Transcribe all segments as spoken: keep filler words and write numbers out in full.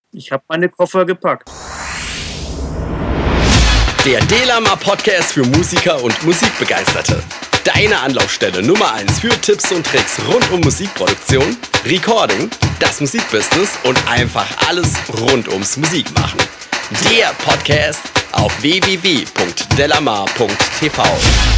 Ich habe meine Koffer gepackt. Der Delamar Podcast für Musiker und Musikbegeisterte. Deine Anlaufstelle Nummer eins für Tipps und Tricks rund um Musikproduktion, Recording, das Musikbusiness und einfach alles rund ums Musikmachen. Der Podcast auf w w w punkt delamar punkt t v.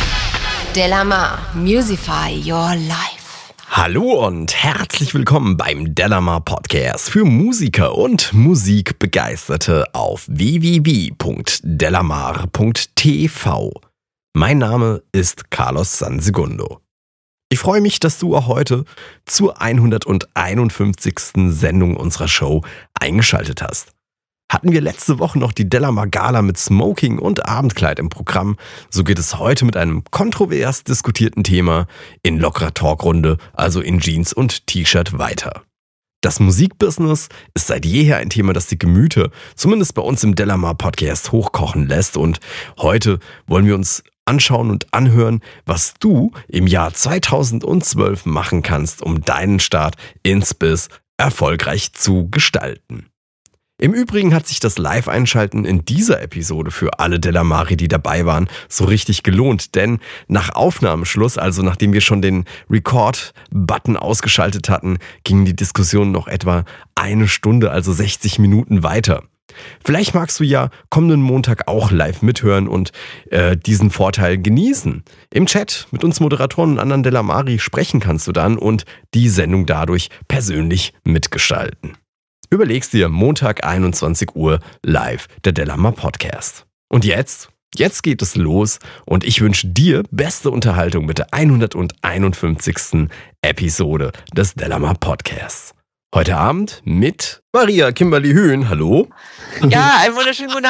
Delamar, Musify Your Life. Hallo und herzlich willkommen beim Delamar Podcast für Musiker und Musikbegeisterte auf w w w punkt delamar punkt t v. Mein Name ist Carlos Sansegundo. Ich freue mich, dass du auch heute zur hunderteinundfünfzigsten Sendung unserer Show eingeschaltet hast. Hatten wir letzte Woche noch die Delamar Gala mit Smoking und Abendkleid im Programm, so geht es heute mit einem kontrovers diskutierten Thema in lockerer Talkrunde, also in Jeans und T-Shirt weiter. Das Musikbusiness ist seit jeher ein Thema, das die Gemüter, zumindest bei uns im Delamar Podcast, hochkochen lässt, und heute wollen wir uns anschauen und anhören, was du im Jahr zweitausendzwölf machen kannst, um deinen Start ins Biz erfolgreich zu gestalten. Im Übrigen hat sich das Live-Einschalten in dieser Episode für alle Delamari, die dabei waren, so richtig gelohnt, denn nach Aufnahmeschluss, also nachdem wir schon den Record-Button ausgeschaltet hatten, ging die Diskussion noch etwa eine Stunde, also sechzig Minuten weiter. Vielleicht magst du ja kommenden Montag auch live mithören und äh, diesen Vorteil genießen. Im Chat mit uns Moderatoren und anderen Delamari sprechen kannst du dann und die Sendung dadurch persönlich mitgestalten. Überlegst dir, Montag einundzwanzig Uhr live, der Delamar Podcast. Und jetzt, jetzt geht es los und ich wünsche dir beste Unterhaltung mit der hunderteinundfünfzigsten Episode des Delamar Podcasts. Heute Abend mit Maria Kimberly Hühn, hallo. Ja, einen wunderschönen guten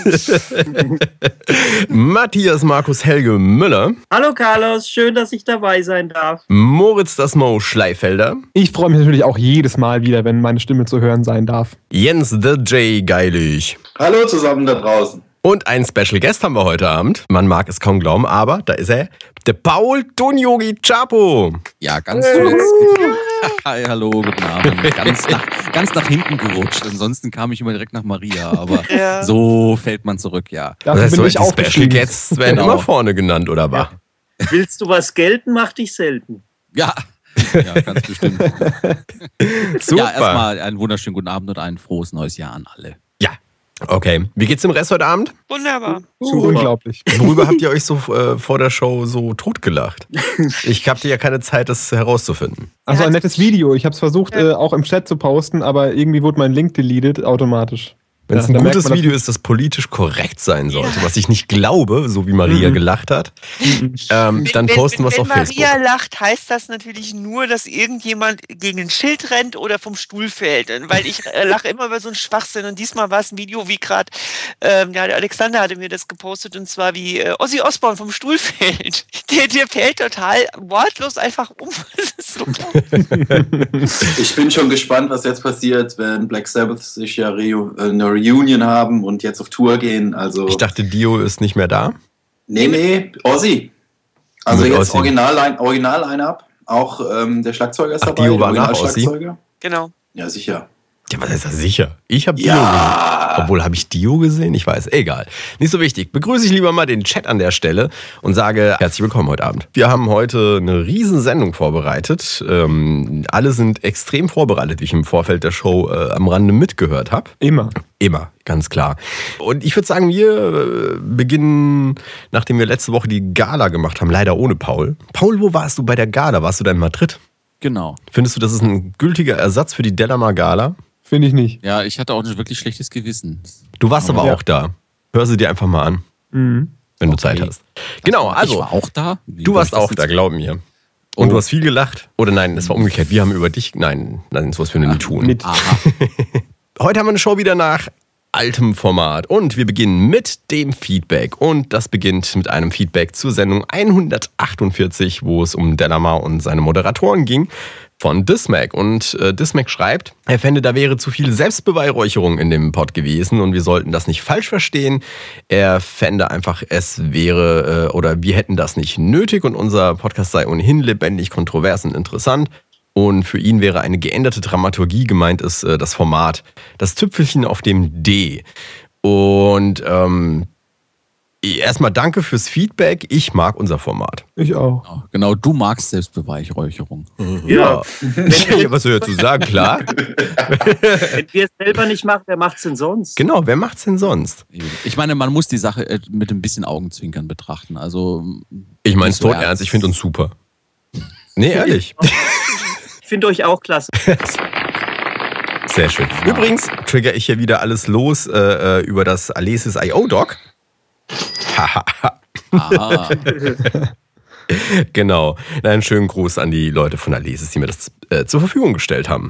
Abend. Matthias Markus Helge Müller. Hallo Carlos, schön, dass ich dabei sein darf. Moritz das Mo Schleifelder. Ich freue mich natürlich auch jedes Mal wieder, wenn meine Stimme zu hören sein darf. Jens the J Geilig. Hallo zusammen da draußen. Und einen Special Guest haben wir heute Abend. Man mag es kaum glauben, aber da ist er. Der Paul Tunyogi Chapo. Ja, ganz zuletzt. Hi, hallo, guten Abend. Ganz nach, ganz nach hinten gerutscht. Ansonsten kam ich immer direkt nach Maria, aber ja. So fällt man zurück, ja. Dafür das heißt, bin ich auch Special Guests werden genau. Immer vorne genannt, oder was? Ja. Willst du was gelten, mach dich selten. Ja, ja, ganz bestimmt. Super. Ja, erstmal einen wunderschönen guten Abend und ein frohes neues Jahr an alle. Ja. Okay, wie geht's dem Rest heute Abend? Wunderbar. Uh, unglaublich. Worüber habt ihr euch so äh, vor der Show so totgelacht? Ich hatte ja keine Zeit, das herauszufinden. Also ein nettes Video. Ich habe es versucht, äh, auch im Chat zu posten, aber irgendwie wurde mein Link deleted automatisch. Wenn es ja, ein gutes Video ist, das politisch korrekt sein sollte, ja. Was ich nicht glaube, so wie Maria mhm. gelacht hat, ähm, wenn, dann posten wir es auf Maria Facebook. Wenn Maria lacht, heißt das natürlich nur, dass irgendjemand gegen ein Schild rennt oder vom Stuhl fällt. Weil ich äh, lache immer über so einen Schwachsinn. Und diesmal war es ein Video, wie gerade, ähm, ja, der Alexander hatte mir das gepostet, und zwar wie äh, Ozzy Osbourne vom Stuhl fällt. Der, der fällt total wortlos einfach um. Das ist so Ich bin schon gespannt, was jetzt passiert, wenn Black Sabbath sich ja Rio, äh, eine Reunion haben und jetzt auf Tour gehen. Also ich dachte, Dio ist nicht mehr da. Nee, nee, Ozzy. Also Mit jetzt Ozzy. Original-Line, Original-Line-Up. Auch ähm, der Schlagzeuger ist Ach, dabei. Dio war nach Ozzy? Genau. Ja, sicher. Ja, was ist das sicher? Ich habe Dio ja. gesehen. Obwohl, habe ich Dio gesehen? Ich weiß, egal. Nicht so wichtig. Begrüße ich lieber mal den Chat an der Stelle und sage herzlich willkommen heute Abend. Wir haben heute eine riesen Sendung vorbereitet. Ähm, alle sind extrem vorbereitet, wie ich im Vorfeld der Show äh, am Rande mitgehört habe. Immer. Immer, ganz klar. Und ich würde sagen, wir äh, beginnen, nachdem wir letzte Woche die Gala gemacht haben, leider ohne Paul. Paul, wo warst du bei der Gala? Warst du da in Madrid? Genau. Findest du, das ist ein gültiger Ersatz für die Delamar Gala? Finde ich nicht. Ja, ich hatte auch ein wirklich schlechtes Gewissen. Du warst aber, aber auch ja. da. Hör sie dir einfach mal an, mhm. wenn okay. du Zeit hast. Genau, also. Ich war auch da? Wie du warst auch da, glaub mir. Und oh. du hast viel gelacht. Oder nein, es war umgekehrt. Wir haben über dich. Nein, nein, sowas wir nie tun. Mit. Aha. Heute haben wir eine Show wieder nach altem Format. Und wir beginnen mit dem Feedback. Und das beginnt mit einem Feedback zur Sendung hundertachtundvierzig, wo es um Delamar und seine Moderatoren ging. Von Dismac. Und äh, Dismac schreibt, er fände, da wäre zu viel Selbstbeweihräucherung in dem Pod gewesen und wir sollten das nicht falsch verstehen. Er fände einfach, es wäre äh, oder wir hätten das nicht nötig und unser Podcast sei ohnehin lebendig, kontrovers und interessant. Und für ihn wäre eine geänderte Dramaturgie gemeint, ist äh, das Format. Das Tüpfelchen auf dem D. Und ähm, erstmal danke fürs Feedback. Ich mag unser Format. Ich auch. Genau, du magst Selbstbeweihräucherung. Ja. ja. Was soll ich dazu sagen? Klar. Wenn wir es selber nicht machen, wer macht es denn sonst? Genau, wer macht es denn sonst? Ich meine, man muss die Sache mit ein bisschen Augenzwinkern betrachten. Also, ich meine es tot ernst. Ich finde uns super. Nee, ehrlich. Ich finde euch auch klasse. Sehr schön. Ja. Übrigens trigger ich hier wieder alles los äh, über das Alesis I O Doc. ah. Genau. Einen schönen Gruß an die Leute von Alesis, die mir das äh, zur Verfügung gestellt haben.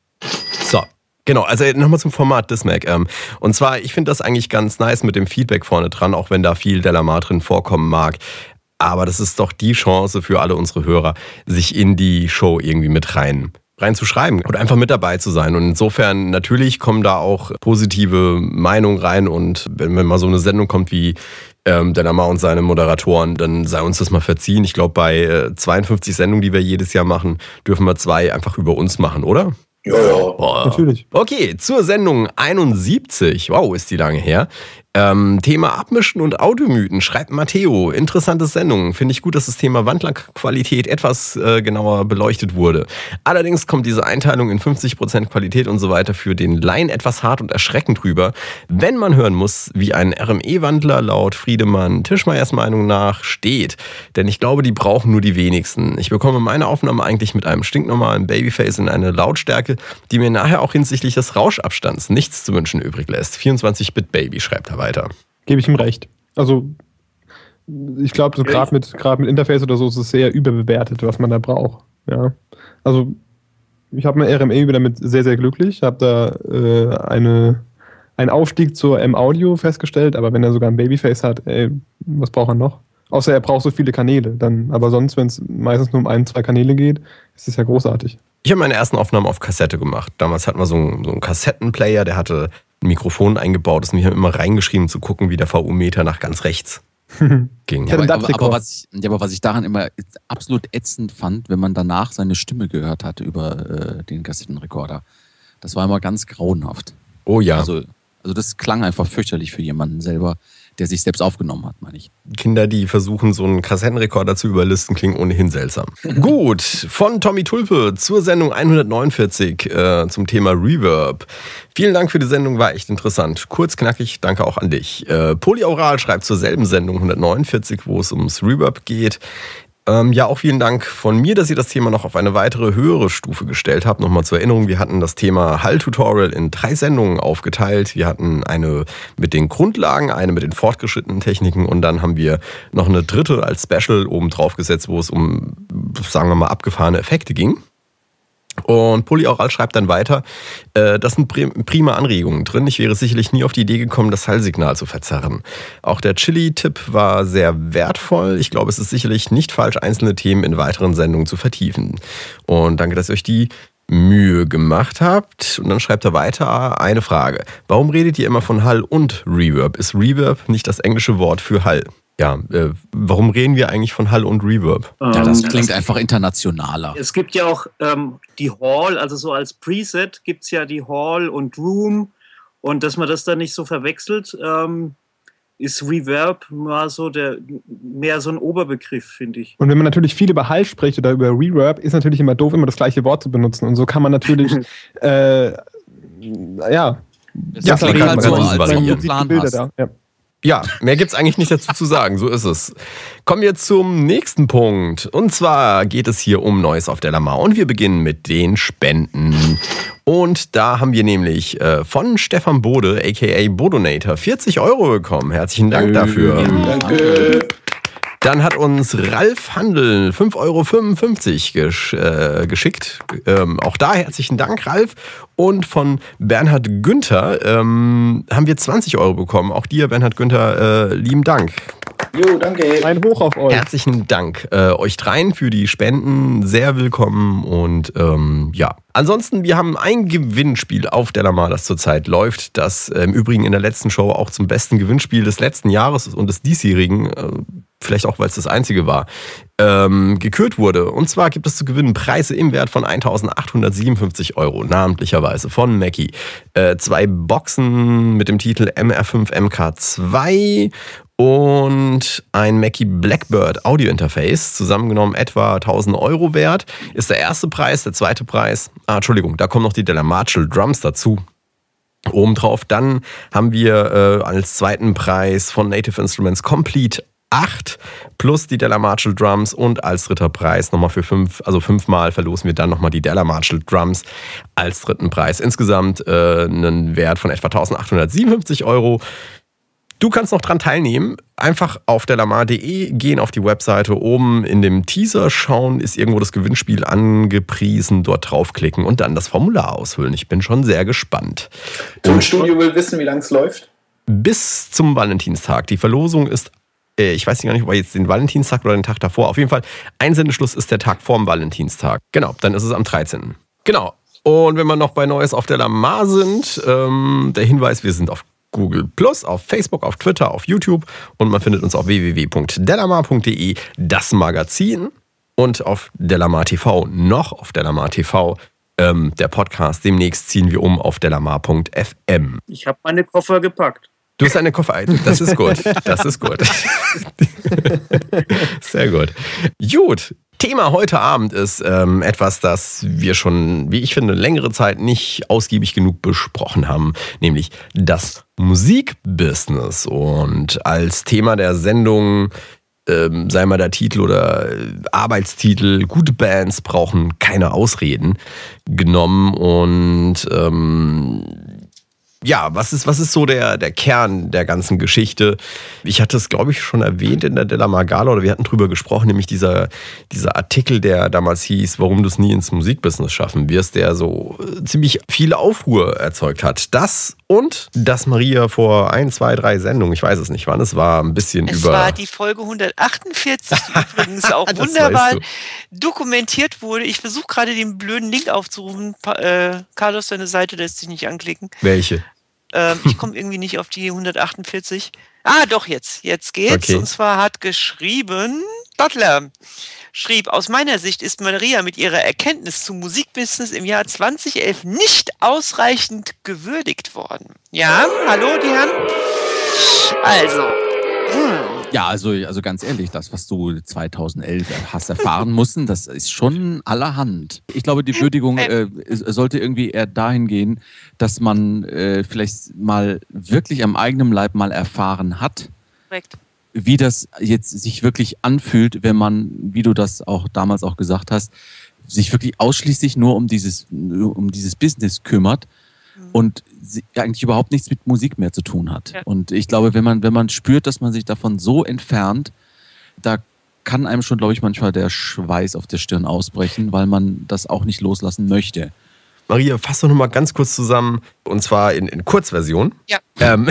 So. Genau, also nochmal zum Format Dismac. Ähm, und zwar, ich finde das eigentlich ganz nice mit dem Feedback vorne dran, auch wenn da viel Delamar drin vorkommen mag. Aber das ist doch die Chance für alle unsere Hörer, sich in die Show irgendwie mit rein reinzuschreiben oder einfach mit dabei zu sein. Und insofern natürlich kommen da auch positive Meinungen rein. Und wenn, wenn mal so eine Sendung kommt wie ähm, Delamar und seine Moderatoren, dann sei uns das mal verziehen. Ich glaube, bei äh, zweiundfünfzig Sendungen, die wir jedes Jahr machen, dürfen wir zwei einfach über uns machen, oder? Ja, ja. Boah. Natürlich. Okay, zur Sendung einundsiebzig. Wow, ist die lange her. Ähm, Thema Abmischen und Automythen, schreibt Matteo. Interessante Sendung. Finde ich gut, dass das Thema Wandlerqualität etwas äh, genauer beleuchtet wurde. Allerdings kommt diese Einteilung in fünfzig Prozent Qualität und so weiter für den Laien etwas hart und erschreckend rüber, wenn man hören muss, wie ein R M E-Wandler laut Friedemann Tischmeiers Meinung nach steht. Denn ich glaube, die brauchen nur die wenigsten. Ich bekomme meine Aufnahme eigentlich mit einem stinknormalen Babyface in eine Lautstärke, die mir nachher auch hinsichtlich des Rauschabstands nichts zu wünschen übrig lässt. vierundzwanzig Bit Baby schreibt er weiter. Gebe ich ihm recht. Also, ich glaube, so gerade mit, gerade mit Interface oder so ist es sehr überbewertet, was man da braucht. Ja. Also, ich habe mit R M E damit sehr, sehr glücklich. Ich habe da äh, eine, einen Aufstieg zur M-Audio festgestellt, aber wenn er sogar ein Babyface hat, ey, was braucht er noch? Außer er braucht so viele Kanäle. Dann, aber sonst, wenn es meistens nur um ein, zwei Kanäle geht, ist es ja großartig. Ich habe meine ersten Aufnahmen auf Kassette gemacht. Damals hatten wir so einen, so einen Kassettenplayer, der hatte ein Mikrofon eingebaut ist und wir haben immer reingeschrieben, zu gucken, wie der V U-Meter nach ganz rechts ging. Ja, aber, aber, aber, was ich, ja, aber was ich daran immer absolut ätzend fand, wenn man danach seine Stimme gehört hat über äh, den Kassettenrekorder. Das war immer ganz grauenhaft. Oh ja. Also, also das klang einfach fürchterlich für jemanden selber, der sich selbst aufgenommen hat, meine ich. Kinder, die versuchen, so einen Kassettenrekorder zu überlisten, klingen ohnehin seltsam. Gut, von Tommy Tulpe zur Sendung hundertneunundvierzig äh, zum Thema Reverb. Vielen Dank für die Sendung, war echt interessant. Kurz, knackig, danke auch an dich. Äh, Polyaural schreibt zur selben Sendung hundertneunundvierzig, wo es ums Reverb geht. Ähm, ja, auch vielen Dank von mir, dass ihr das Thema noch auf eine weitere höhere Stufe gestellt habt. Nochmal zur Erinnerung, wir hatten das Thema Hall-Tutorial in drei Sendungen aufgeteilt. Wir hatten eine mit den Grundlagen, eine mit den fortgeschrittenen Techniken und dann haben wir noch eine dritte als Special oben drauf gesetzt, wo es um, sagen wir mal, abgefahrene Effekte ging. Und Polyaural schreibt dann weiter, äh, das sind prima Anregungen drin. Ich wäre sicherlich nie auf die Idee gekommen, das Hallsignal zu verzerren. Auch der Chili-Tipp war sehr wertvoll. Ich glaube, es ist sicherlich nicht falsch, einzelne Themen in weiteren Sendungen zu vertiefen. Und danke, dass ihr euch die Mühe gemacht habt. Und dann schreibt er weiter eine Frage. Warum redet ihr immer von Hall und Reverb? Ist Reverb nicht das englische Wort für Hall? Ja, äh, warum reden wir eigentlich von Hall und Reverb? Ja, das klingt einfach internationaler. Es gibt ja auch ähm, die Hall, also so als Preset gibt es ja die Hall und Room. Und dass man das dann nicht so verwechselt, ähm, ist Reverb mal so der, mehr so ein Oberbegriff, finde ich. Und wenn man natürlich viel über Hall spricht oder über Reverb, ist natürlich immer doof, immer das gleiche Wort zu benutzen. Und so kann man natürlich, äh, ja, das ja, klingt halt so, als wenn du Plan Bilder hast. Da. Ja. Ja, mehr gibt's eigentlich nicht dazu zu sagen, so ist es. Kommen wir zum nächsten Punkt. Und zwar geht es hier um Neues auf Delamar. Und wir beginnen mit den Spenden. Und da haben wir nämlich äh, von Stefan Bode, aka Bodonator, vierzig Euro bekommen. Herzlichen Dank dafür. Ja, danke. Dann hat uns Ralf Handel fünf Euro fünfundfünfzig gesch äh, geschickt. Ähm, auch da herzlichen Dank, Ralf. Und von Bernhard Günther ähm, haben wir zwanzig Euro bekommen. Auch dir, Bernhard Günther, äh, lieben Dank. Jo, danke. Ein Hoch auf euch. Herzlichen Dank äh, euch dreien für die Spenden. Sehr willkommen. Und ähm, ja, ansonsten, wir haben ein Gewinnspiel auf Delamar, das zurzeit läuft. Das äh, im Übrigen in der letzten Show auch zum besten Gewinnspiel des letzten Jahres und des diesjährigen äh, vielleicht auch, weil es das einzige war, ähm, gekürt wurde. Und zwar gibt es zu gewinnen Preise im Wert von eintausendachthundertsiebenundfünfzig Euro, namentlicherweise von Mackie. Äh, zwei Boxen mit dem Titel M R fünf M K zwei und ein Mackie Blackbird Audio Interface, zusammengenommen etwa tausend Euro wert, ist der erste Preis. Der zweite Preis, ah, Entschuldigung, da kommen noch die Della Marshall Drums dazu. Obendrauf, dann haben wir äh, als zweiten Preis von Native Instruments Complete acht plus die Della Marshall Drums und als dritter Preis nochmal für fünf, also fünfmal verlosen wir dann nochmal die Della Marshall Drums als dritten Preis. Insgesamt äh, einen Wert von etwa eintausendachthundertsiebenundfünfzig Euro. Du kannst noch dran teilnehmen. Einfach auf delamar punkt de gehen, auf die Webseite, oben in dem Teaser schauen, ist irgendwo das Gewinnspiel angepriesen, dort draufklicken und dann das Formular ausfüllen. Ich bin schon sehr gespannt. Tonstudio will wissen, wie lange es läuft? Bis zum Valentinstag. Die Verlosung ist, äh, ich weiß gar nicht, ob jetzt den Valentinstag oder den Tag davor. Auf jeden Fall, Einsendeschluss ist der Tag vorm Valentinstag. Genau, dann ist es am dreizehnten Genau. Und wenn wir noch bei Neues auf Delamar sind, ähm, der Hinweis, wir sind auf Google Plus, auf Facebook, auf Twitter, auf YouTube und man findet uns auf w w w punkt delamar punkt de, das Magazin, und auf Delamar T V, noch auf Delamar T V, ähm, der Podcast. Demnächst ziehen wir um auf delamar punkt f m. Ich habe meine Koffer gepackt. Du hast eine Koffer, das ist gut, das ist gut. Sehr gut. Gut. Thema heute Abend ist ähm, etwas, das wir schon, wie ich finde, längere Zeit nicht ausgiebig genug besprochen haben, nämlich das Musikbusiness. Und als Thema der Sendung, ähm, sei mal der Titel oder Arbeitstitel, gute Bands brauchen keine Ausreden, genommen. Und ähm, ja, was ist, was ist so der, der Kern der ganzen Geschichte? Ich hatte es, glaube ich, schon erwähnt in der Delamar Gala, oder wir hatten drüber gesprochen, nämlich dieser, dieser Artikel, der damals hieß, warum du es nie ins Musikbusiness schaffen wirst, der so ziemlich viel Aufruhr erzeugt hat. Das und dass Maria vor ein, zwei, drei Sendungen, ich weiß es nicht wann, es war ein bisschen es über... Es war die Folge hundertachtundvierzig, die übrigens auch wunderbar dokumentiert wurde. Ich versuche gerade den blöden Link aufzurufen. Pa- äh, Carlos, deine Seite lässt sich nicht anklicken. Welche? Ähm, ich komme irgendwie nicht auf die hundertachtundvierzig. Ah, doch, jetzt. Jetzt geht's. Okay. Und zwar hat geschrieben, Dottler schrieb, aus meiner Sicht ist Maria mit ihrer Erkenntnis zum Musikbusiness im Jahr zweitausendelf nicht ausreichend gewürdigt worden. Ja, hallo, die Herren. Also. Hm. Ja, also, also ganz ehrlich, das, was du zweitausendelf hast erfahren müssen, das ist schon allerhand. Ich glaube, die Würdigung äh, sollte irgendwie eher dahin gehen, dass man äh, vielleicht mal wirklich am eigenen Leib mal erfahren hat, Korrekt. wie das jetzt sich wirklich anfühlt, wenn man, wie du das auch damals auch gesagt hast, sich wirklich ausschließlich nur um dieses, um dieses Business kümmert. Und eigentlich überhaupt nichts mit Musik mehr zu tun hat. Ja. Und ich glaube, wenn man, wenn man spürt, dass man sich davon so entfernt, da kann einem schon, glaube ich, manchmal der Schweiß auf der Stirn ausbrechen, weil man das auch nicht loslassen möchte. Maria, fass doch noch mal ganz kurz zusammen, und zwar in, in Kurzversion. Ja. Ähm,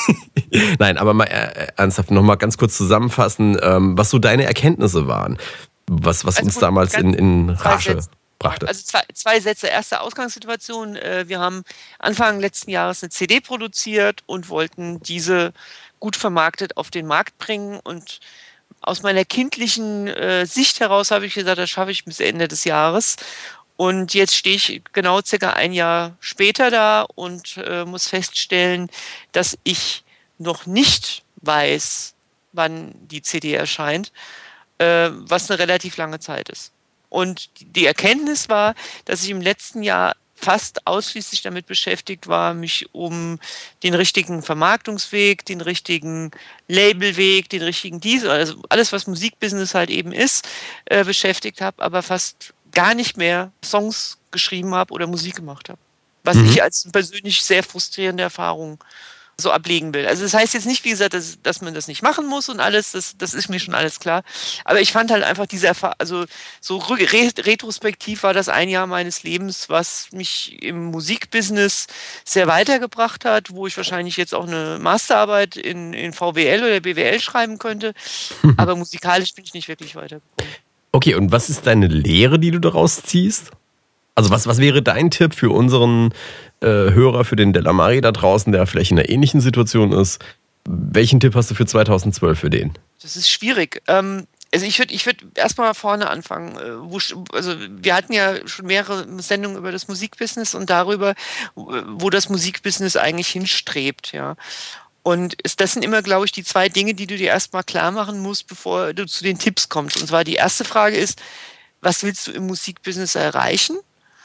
Nein, aber mal äh, ernsthaft noch mal ganz kurz zusammenfassen, ähm, was so deine Erkenntnisse waren, was, was also uns gut, damals in, in Rage brachte. Also zwei, zwei Sätze. Erste Ausgangssituation. Wir haben Anfang letzten Jahres eine C D produziert und wollten diese gut vermarktet auf den Markt bringen. Und aus meiner kindlichen äh, Sicht heraus habe ich gesagt, das schaffe ich bis Ende des Jahres. Und jetzt stehe ich genau circa ein Jahr später da und äh, muss feststellen, dass ich noch nicht weiß, wann die C D erscheint, äh, was eine relativ lange Zeit ist. Und die Erkenntnis war, dass ich im letzten Jahr fast ausschließlich damit beschäftigt war, mich um den richtigen Vermarktungsweg, den richtigen Labelweg, den richtigen dies, also alles, was Musikbusiness halt eben ist, äh, beschäftigt habe, aber fast gar nicht mehr Songs geschrieben habe oder Musik gemacht habe. Was mhm. ich als persönlich sehr frustrierende Erfahrung so ablegen will. Also das heißt jetzt nicht, wie gesagt, dass, dass man das nicht machen muss und alles, das, das ist mir schon alles klar. Aber ich fand halt einfach diese Erfahrung, also so re- retrospektiv war das ein Jahr meines Lebens, was mich im Musikbusiness sehr weitergebracht hat, wo ich wahrscheinlich jetzt auch eine Masterarbeit in, in V W L oder B W L schreiben könnte. Aber musikalisch bin ich nicht wirklich weitergekommen. Okay, und was ist deine Lehre, die du daraus ziehst? Also was, was wäre dein Tipp für unseren äh, Hörer, für den Delamari da draußen, der vielleicht in einer ähnlichen Situation ist? Welchen Tipp hast du für zweitausendzwölf für den? Das ist schwierig. Ähm, also ich würde ich würd erstmal vorne anfangen. Wo, also wir hatten ja schon mehrere Sendungen über das Musikbusiness und darüber, wo das Musikbusiness eigentlich hinstrebt, ja. Und das sind immer, glaube ich, die zwei Dinge, die du dir erstmal klar machen musst, bevor du zu den Tipps kommst. Und zwar die erste Frage ist, was willst du im Musikbusiness erreichen?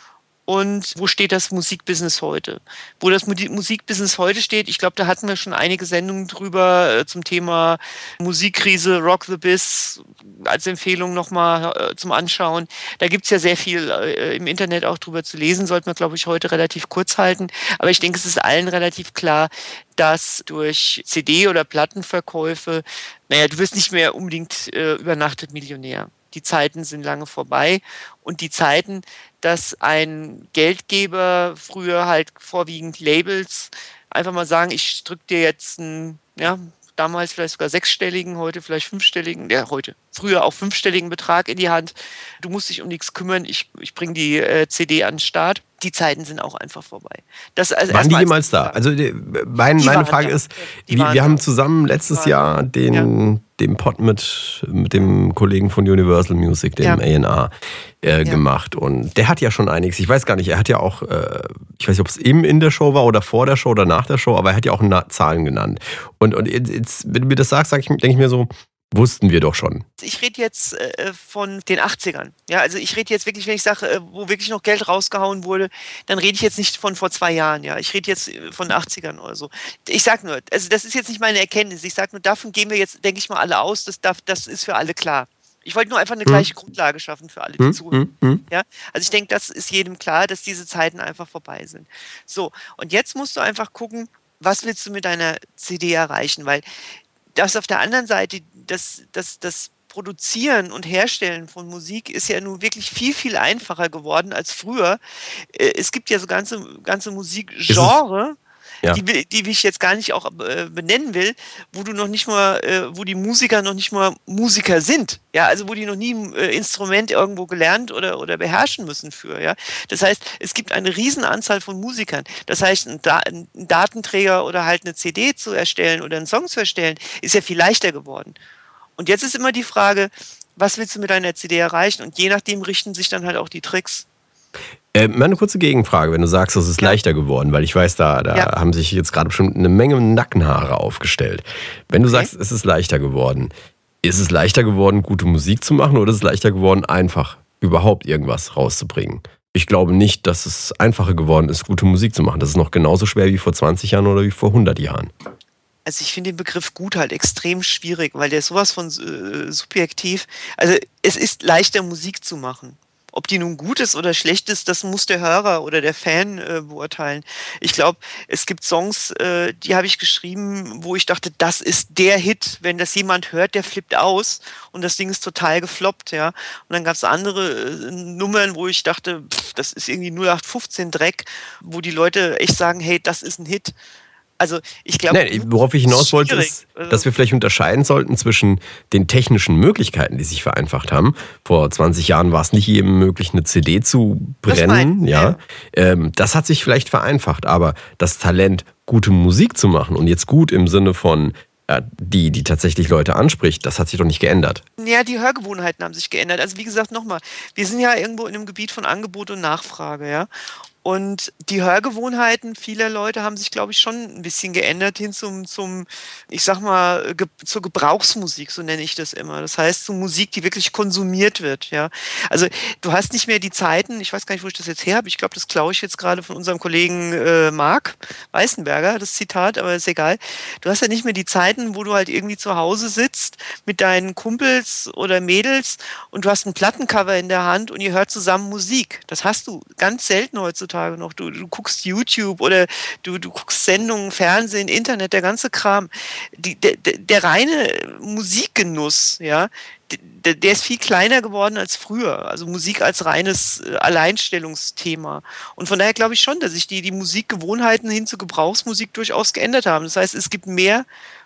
Und wo steht das Musikbusiness heute? Wo das Musikbusiness heute steht, ich glaube, da hatten wir schon einige Sendungen drüber äh, zum Thema Musikkrise, Rock the Biz als Empfehlung nochmal äh, zum Anschauen. Da gibt's ja sehr viel äh, im Internet auch drüber zu lesen, sollte man, glaube ich, heute relativ kurz halten. Aber ich denke, es ist allen relativ klar, dass durch C D- oder Plattenverkäufe, naja, du wirst nicht mehr unbedingt äh, übernachtet Millionär. Die Zeiten sind lange vorbei und die Zeiten, dass ein Geldgeber, früher halt vorwiegend Labels, einfach mal sagen, ich drück dir jetzt einen, ja, damals vielleicht sogar sechsstelligen, heute vielleicht fünfstelligen, ja heute, früher auch fünfstelligen Betrag in die Hand. Du musst dich um nichts kümmern, ich, ich bringe die äh, C D an den Start. Die Zeiten sind auch einfach vorbei. Das also waren die jemals da? Also die, mein, die meine Frage da. ist, wie, wir haben zusammen letztes Jahr den, ja. den Pod mit, mit dem Kollegen von Universal Music, dem ja. A and R, äh, ja. gemacht. Und der hat ja schon einiges. Ich weiß gar nicht, er hat ja auch, äh, ich weiß nicht, ob es eben in der Show war oder vor der Show oder nach der Show, aber er hat ja auch Na- Zahlen genannt. Und, und jetzt, wenn du mir das sagst, sag ich, denke ich mir so, wussten wir doch schon. Ich rede jetzt äh, von den achtzigern. Ja, also ich rede jetzt wirklich, wenn ich sage, äh, wo wirklich noch Geld rausgehauen wurde, dann rede ich jetzt nicht von vor zwei Jahren. Ja, ich rede jetzt von achtzigern oder so. Ich sag nur, also das ist jetzt nicht meine Erkenntnis. Ich sage nur, davon gehen wir jetzt, denke ich mal, alle aus. Das, darf, das ist für alle klar. Ich wollte nur einfach eine hm. gleiche Grundlage schaffen für alle, die hm. zuhören. Hm. Ja, also ich denke, das ist jedem klar, dass diese Zeiten einfach vorbei sind. So, und jetzt musst du einfach gucken, was willst du mit deiner C D erreichen, weil das auf der anderen Seite, das, das, das Produzieren und Herstellen von Musik ist ja nun wirklich viel, viel einfacher geworden als früher. Es gibt ja so ganze, ganze Musikgenre, ja. die, die ich jetzt gar nicht auch benennen will, wo du noch nicht mal, wo die Musiker noch nicht mal Musiker sind. Ja, also wo die noch nie ein Instrument irgendwo gelernt oder, oder beherrschen müssen für. Ja. Das heißt, es gibt eine Riesenanzahl von Musikern. Das heißt, ein, da- ein Datenträger oder halt eine C D zu erstellen oder einen Song zu erstellen, ist ja viel leichter geworden. Und jetzt ist immer die Frage, was willst du mit deiner C D erreichen? Und je nachdem richten sich dann halt auch die Tricks. Äh, mal eine kurze Gegenfrage, wenn du sagst, es ist ja. leichter geworden, weil ich weiß, da, da ja. haben sich jetzt gerade bestimmt eine Menge Nackenhaare aufgestellt. Wenn du okay. sagst, es ist leichter geworden, ist es leichter geworden, gute Musik zu machen oder ist es leichter geworden, einfach überhaupt irgendwas rauszubringen? Ich glaube nicht, dass es einfacher geworden ist, gute Musik zu machen. Das ist noch genauso schwer wie vor zwanzig Jahren oder wie vor hundert Jahren. Also ich finde den Begriff gut halt extrem schwierig, weil der ist sowas von äh, subjektiv. Also es ist leichter, Musik zu machen. Ob die nun gut ist oder schlecht ist, das muss der Hörer oder der Fan äh, beurteilen. Ich glaube, es gibt Songs, äh, die habe ich geschrieben, wo ich dachte, das ist der Hit. Wenn das jemand hört, der flippt aus und das Ding ist total gefloppt. Ja. Und dann gab es andere äh, Nummern, wo ich dachte, pff, das ist irgendwie null acht fünfzehn Dreck, wo die Leute echt sagen, hey, das ist ein Hit. Also ich glaube, worauf ich hinaus wollte, ist, dass wir vielleicht unterscheiden sollten zwischen den technischen Möglichkeiten, die sich vereinfacht haben. Vor zwanzig Jahren war es nicht jedem möglich, eine C D zu brennen. Das, ja. Ähm, das hat sich vielleicht vereinfacht, aber das Talent, gute Musik zu machen und jetzt gut im Sinne von äh, die, die tatsächlich Leute anspricht, das hat sich doch nicht geändert. Ja, die Hörgewohnheiten haben sich geändert. Also wie gesagt, nochmal, wir sind ja irgendwo in einem Gebiet von Angebot und Nachfrage, ja. Und die Hörgewohnheiten vieler Leute haben sich, glaube ich, schon ein bisschen geändert hin zum, zum ich sag mal, ge- zur Gebrauchsmusik, so nenne ich das immer. Das heißt, zur Musik, die wirklich konsumiert wird. Ja, also du hast nicht mehr die Zeiten, ich weiß gar nicht, wo ich das jetzt her habe, ich glaube, das klaue ich jetzt gerade von unserem Kollegen äh, Marc Weißenberger, das Zitat, aber ist egal. Du hast ja nicht mehr die Zeiten, wo du halt irgendwie zu Hause sitzt mit deinen Kumpels oder Mädels und du hast ein Plattencover in der Hand und ihr hört zusammen Musik. Das hast du ganz selten heutzutage noch. Du, du guckst YouTube oder du, du guckst Sendungen, Fernsehen, Internet, der ganze Kram. Die, der, der reine Musikgenuss, ja, der, der ist viel kleiner geworden als früher. Also Musik als reines Alleinstellungsthema. Und von daher glaube ich schon, dass sich die, die Musikgewohnheiten hin zur Gebrauchsmusik durchaus geändert haben. Das heißt, es gibt mehr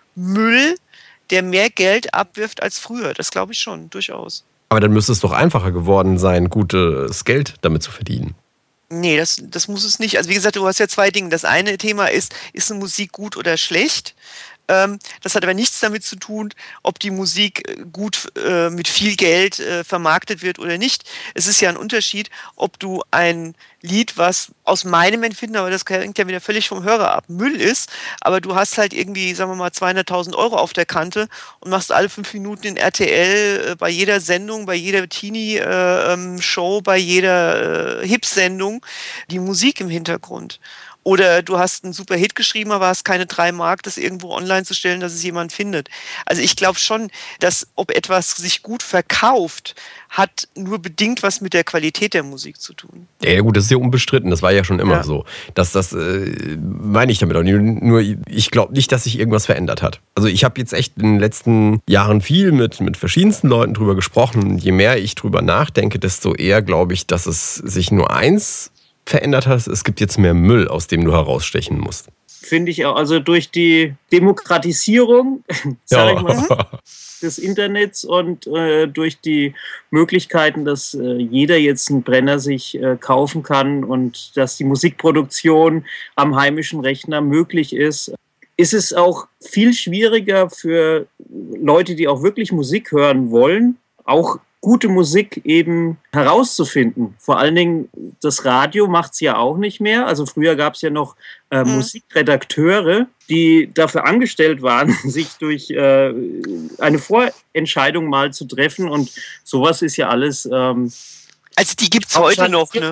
Müll, der mehr Geld abwirft als früher. Das glaube ich schon, durchaus. Aber dann müsste es doch einfacher geworden sein, gutes Geld damit zu verdienen. Nee, das, das muss es nicht. Also wie gesagt, du hast ja zwei Dinge. Das eine Thema ist, ist eine Musik gut oder schlecht? Ähm, das hat aber nichts damit zu tun, ob die Musik gut äh, mit viel Geld äh, vermarktet wird oder nicht. Es ist ja ein Unterschied, ob du ein Lied, was aus meinem Empfinden, aber das hängt ja wieder völlig vom Hörer ab, Müll ist, aber du hast halt irgendwie, sagen wir mal, zweihunderttausend Euro auf der Kante und machst alle fünf Minuten in R T L äh, bei jeder Sendung, bei jeder Teenie-Show, äh, bei jeder äh, Hip-Sendung die Musik im Hintergrund. Oder du hast einen super Hit geschrieben, aber hast keine drei Mark, das irgendwo online zu stellen, dass es jemand findet. Also ich glaube schon, dass ob etwas sich gut verkauft, hat nur bedingt was mit der Qualität der Musik zu tun. Ja gut, das ist ja unbestritten, das war ja schon immer ja. so. Das, das äh, meine ich damit auch nicht. Nur ich glaube nicht, dass sich irgendwas verändert hat. Also ich habe jetzt echt in den letzten Jahren viel mit, mit verschiedensten Leuten drüber gesprochen. Je mehr ich drüber nachdenke, desto eher glaube ich, dass es sich nur eins verändert hat. Es gibt jetzt mehr Müll, aus dem du herausstechen musst. Finde ich auch. Also durch die Demokratisierung, sag Ja. ich mal, des Internets und äh, durch die Möglichkeiten, dass äh, jeder jetzt einen Brenner sich äh, kaufen kann und dass die Musikproduktion am heimischen Rechner möglich ist, ist es auch viel schwieriger für Leute, die auch wirklich Musik hören wollen, auch gute Musik eben herauszufinden. Vor allen Dingen, das Radio macht es ja auch nicht mehr. Also früher gab es ja noch äh, mhm. Musikredakteure, die dafür angestellt waren, sich durch äh, eine Vorentscheidung mal zu treffen. Und sowas ist ja alles... Ähm, also die gibt es heute noch. Ne?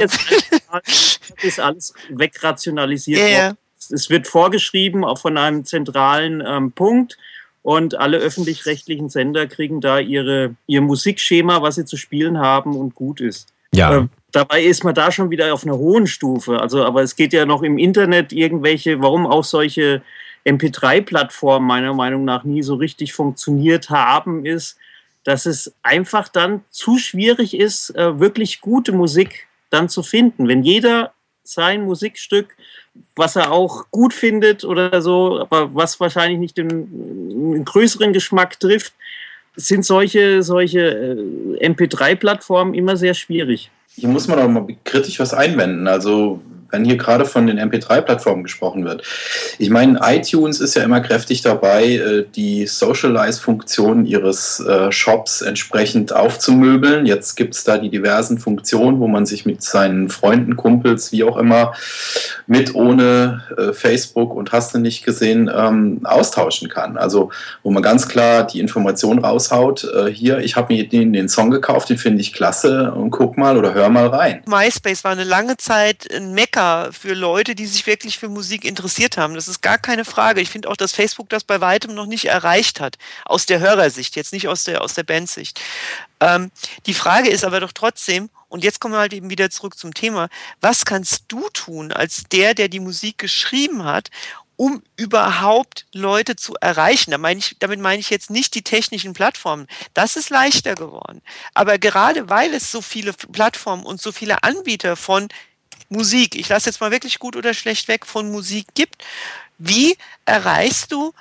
Das ist alles wegrationalisiert yeah. worden. Es wird vorgeschrieben, auch von einem zentralen ähm, Punkt. Und alle öffentlich-rechtlichen Sender kriegen da ihre, ihr Musikschema, was sie zu spielen haben und gut ist. Ja. Ähm, dabei ist man da schon wieder auf einer hohen Stufe. Also, aber es geht ja noch im Internet irgendwelche, warum auch solche M P drei Plattformen meiner Meinung nach nie so richtig funktioniert haben, ist, dass es einfach dann zu schwierig ist, äh, wirklich gute Musik dann zu finden. Wenn jeder sein Musikstück, was er auch gut findet oder so, aber was wahrscheinlich nicht den, den größeren Geschmack trifft, sind solche, solche äh, M P drei Plattformen immer sehr schwierig. Hier muss man auch mal kritisch was einwenden. Also wenn hier gerade von den M P drei Plattformen gesprochen wird. Ich meine, iTunes ist ja immer kräftig dabei, die Socialize-Funktionen ihres Shops entsprechend aufzumöbeln. Jetzt gibt es da die diversen Funktionen, wo man sich mit seinen Freunden, Kumpels, wie auch immer, mit, ohne äh, Facebook und hast du nicht gesehen, ähm, austauschen kann. Also wo man ganz klar die Information raushaut, äh, hier, ich habe mir den, den Song gekauft, den finde ich klasse und guck mal oder hör mal rein. MySpace war eine lange Zeit ein Mecker für Leute, die sich wirklich für Musik interessiert haben. Das ist gar keine Frage. Ich finde auch, dass Facebook das bei weitem noch nicht erreicht hat. Aus der Hörersicht, jetzt nicht aus der, aus der Bandsicht. Ähm, die Frage ist aber doch trotzdem, und jetzt kommen wir halt eben wieder zurück zum Thema, was kannst du tun als der, der die Musik geschrieben hat, um überhaupt Leute zu erreichen? Da meine ich, damit meine ich jetzt nicht die technischen Plattformen. Das ist leichter geworden. Aber gerade weil es so viele Plattformen und so viele Anbieter von Musik, ich lasse jetzt mal wirklich gut oder schlecht weg, von Musik gibt, wie erreichst du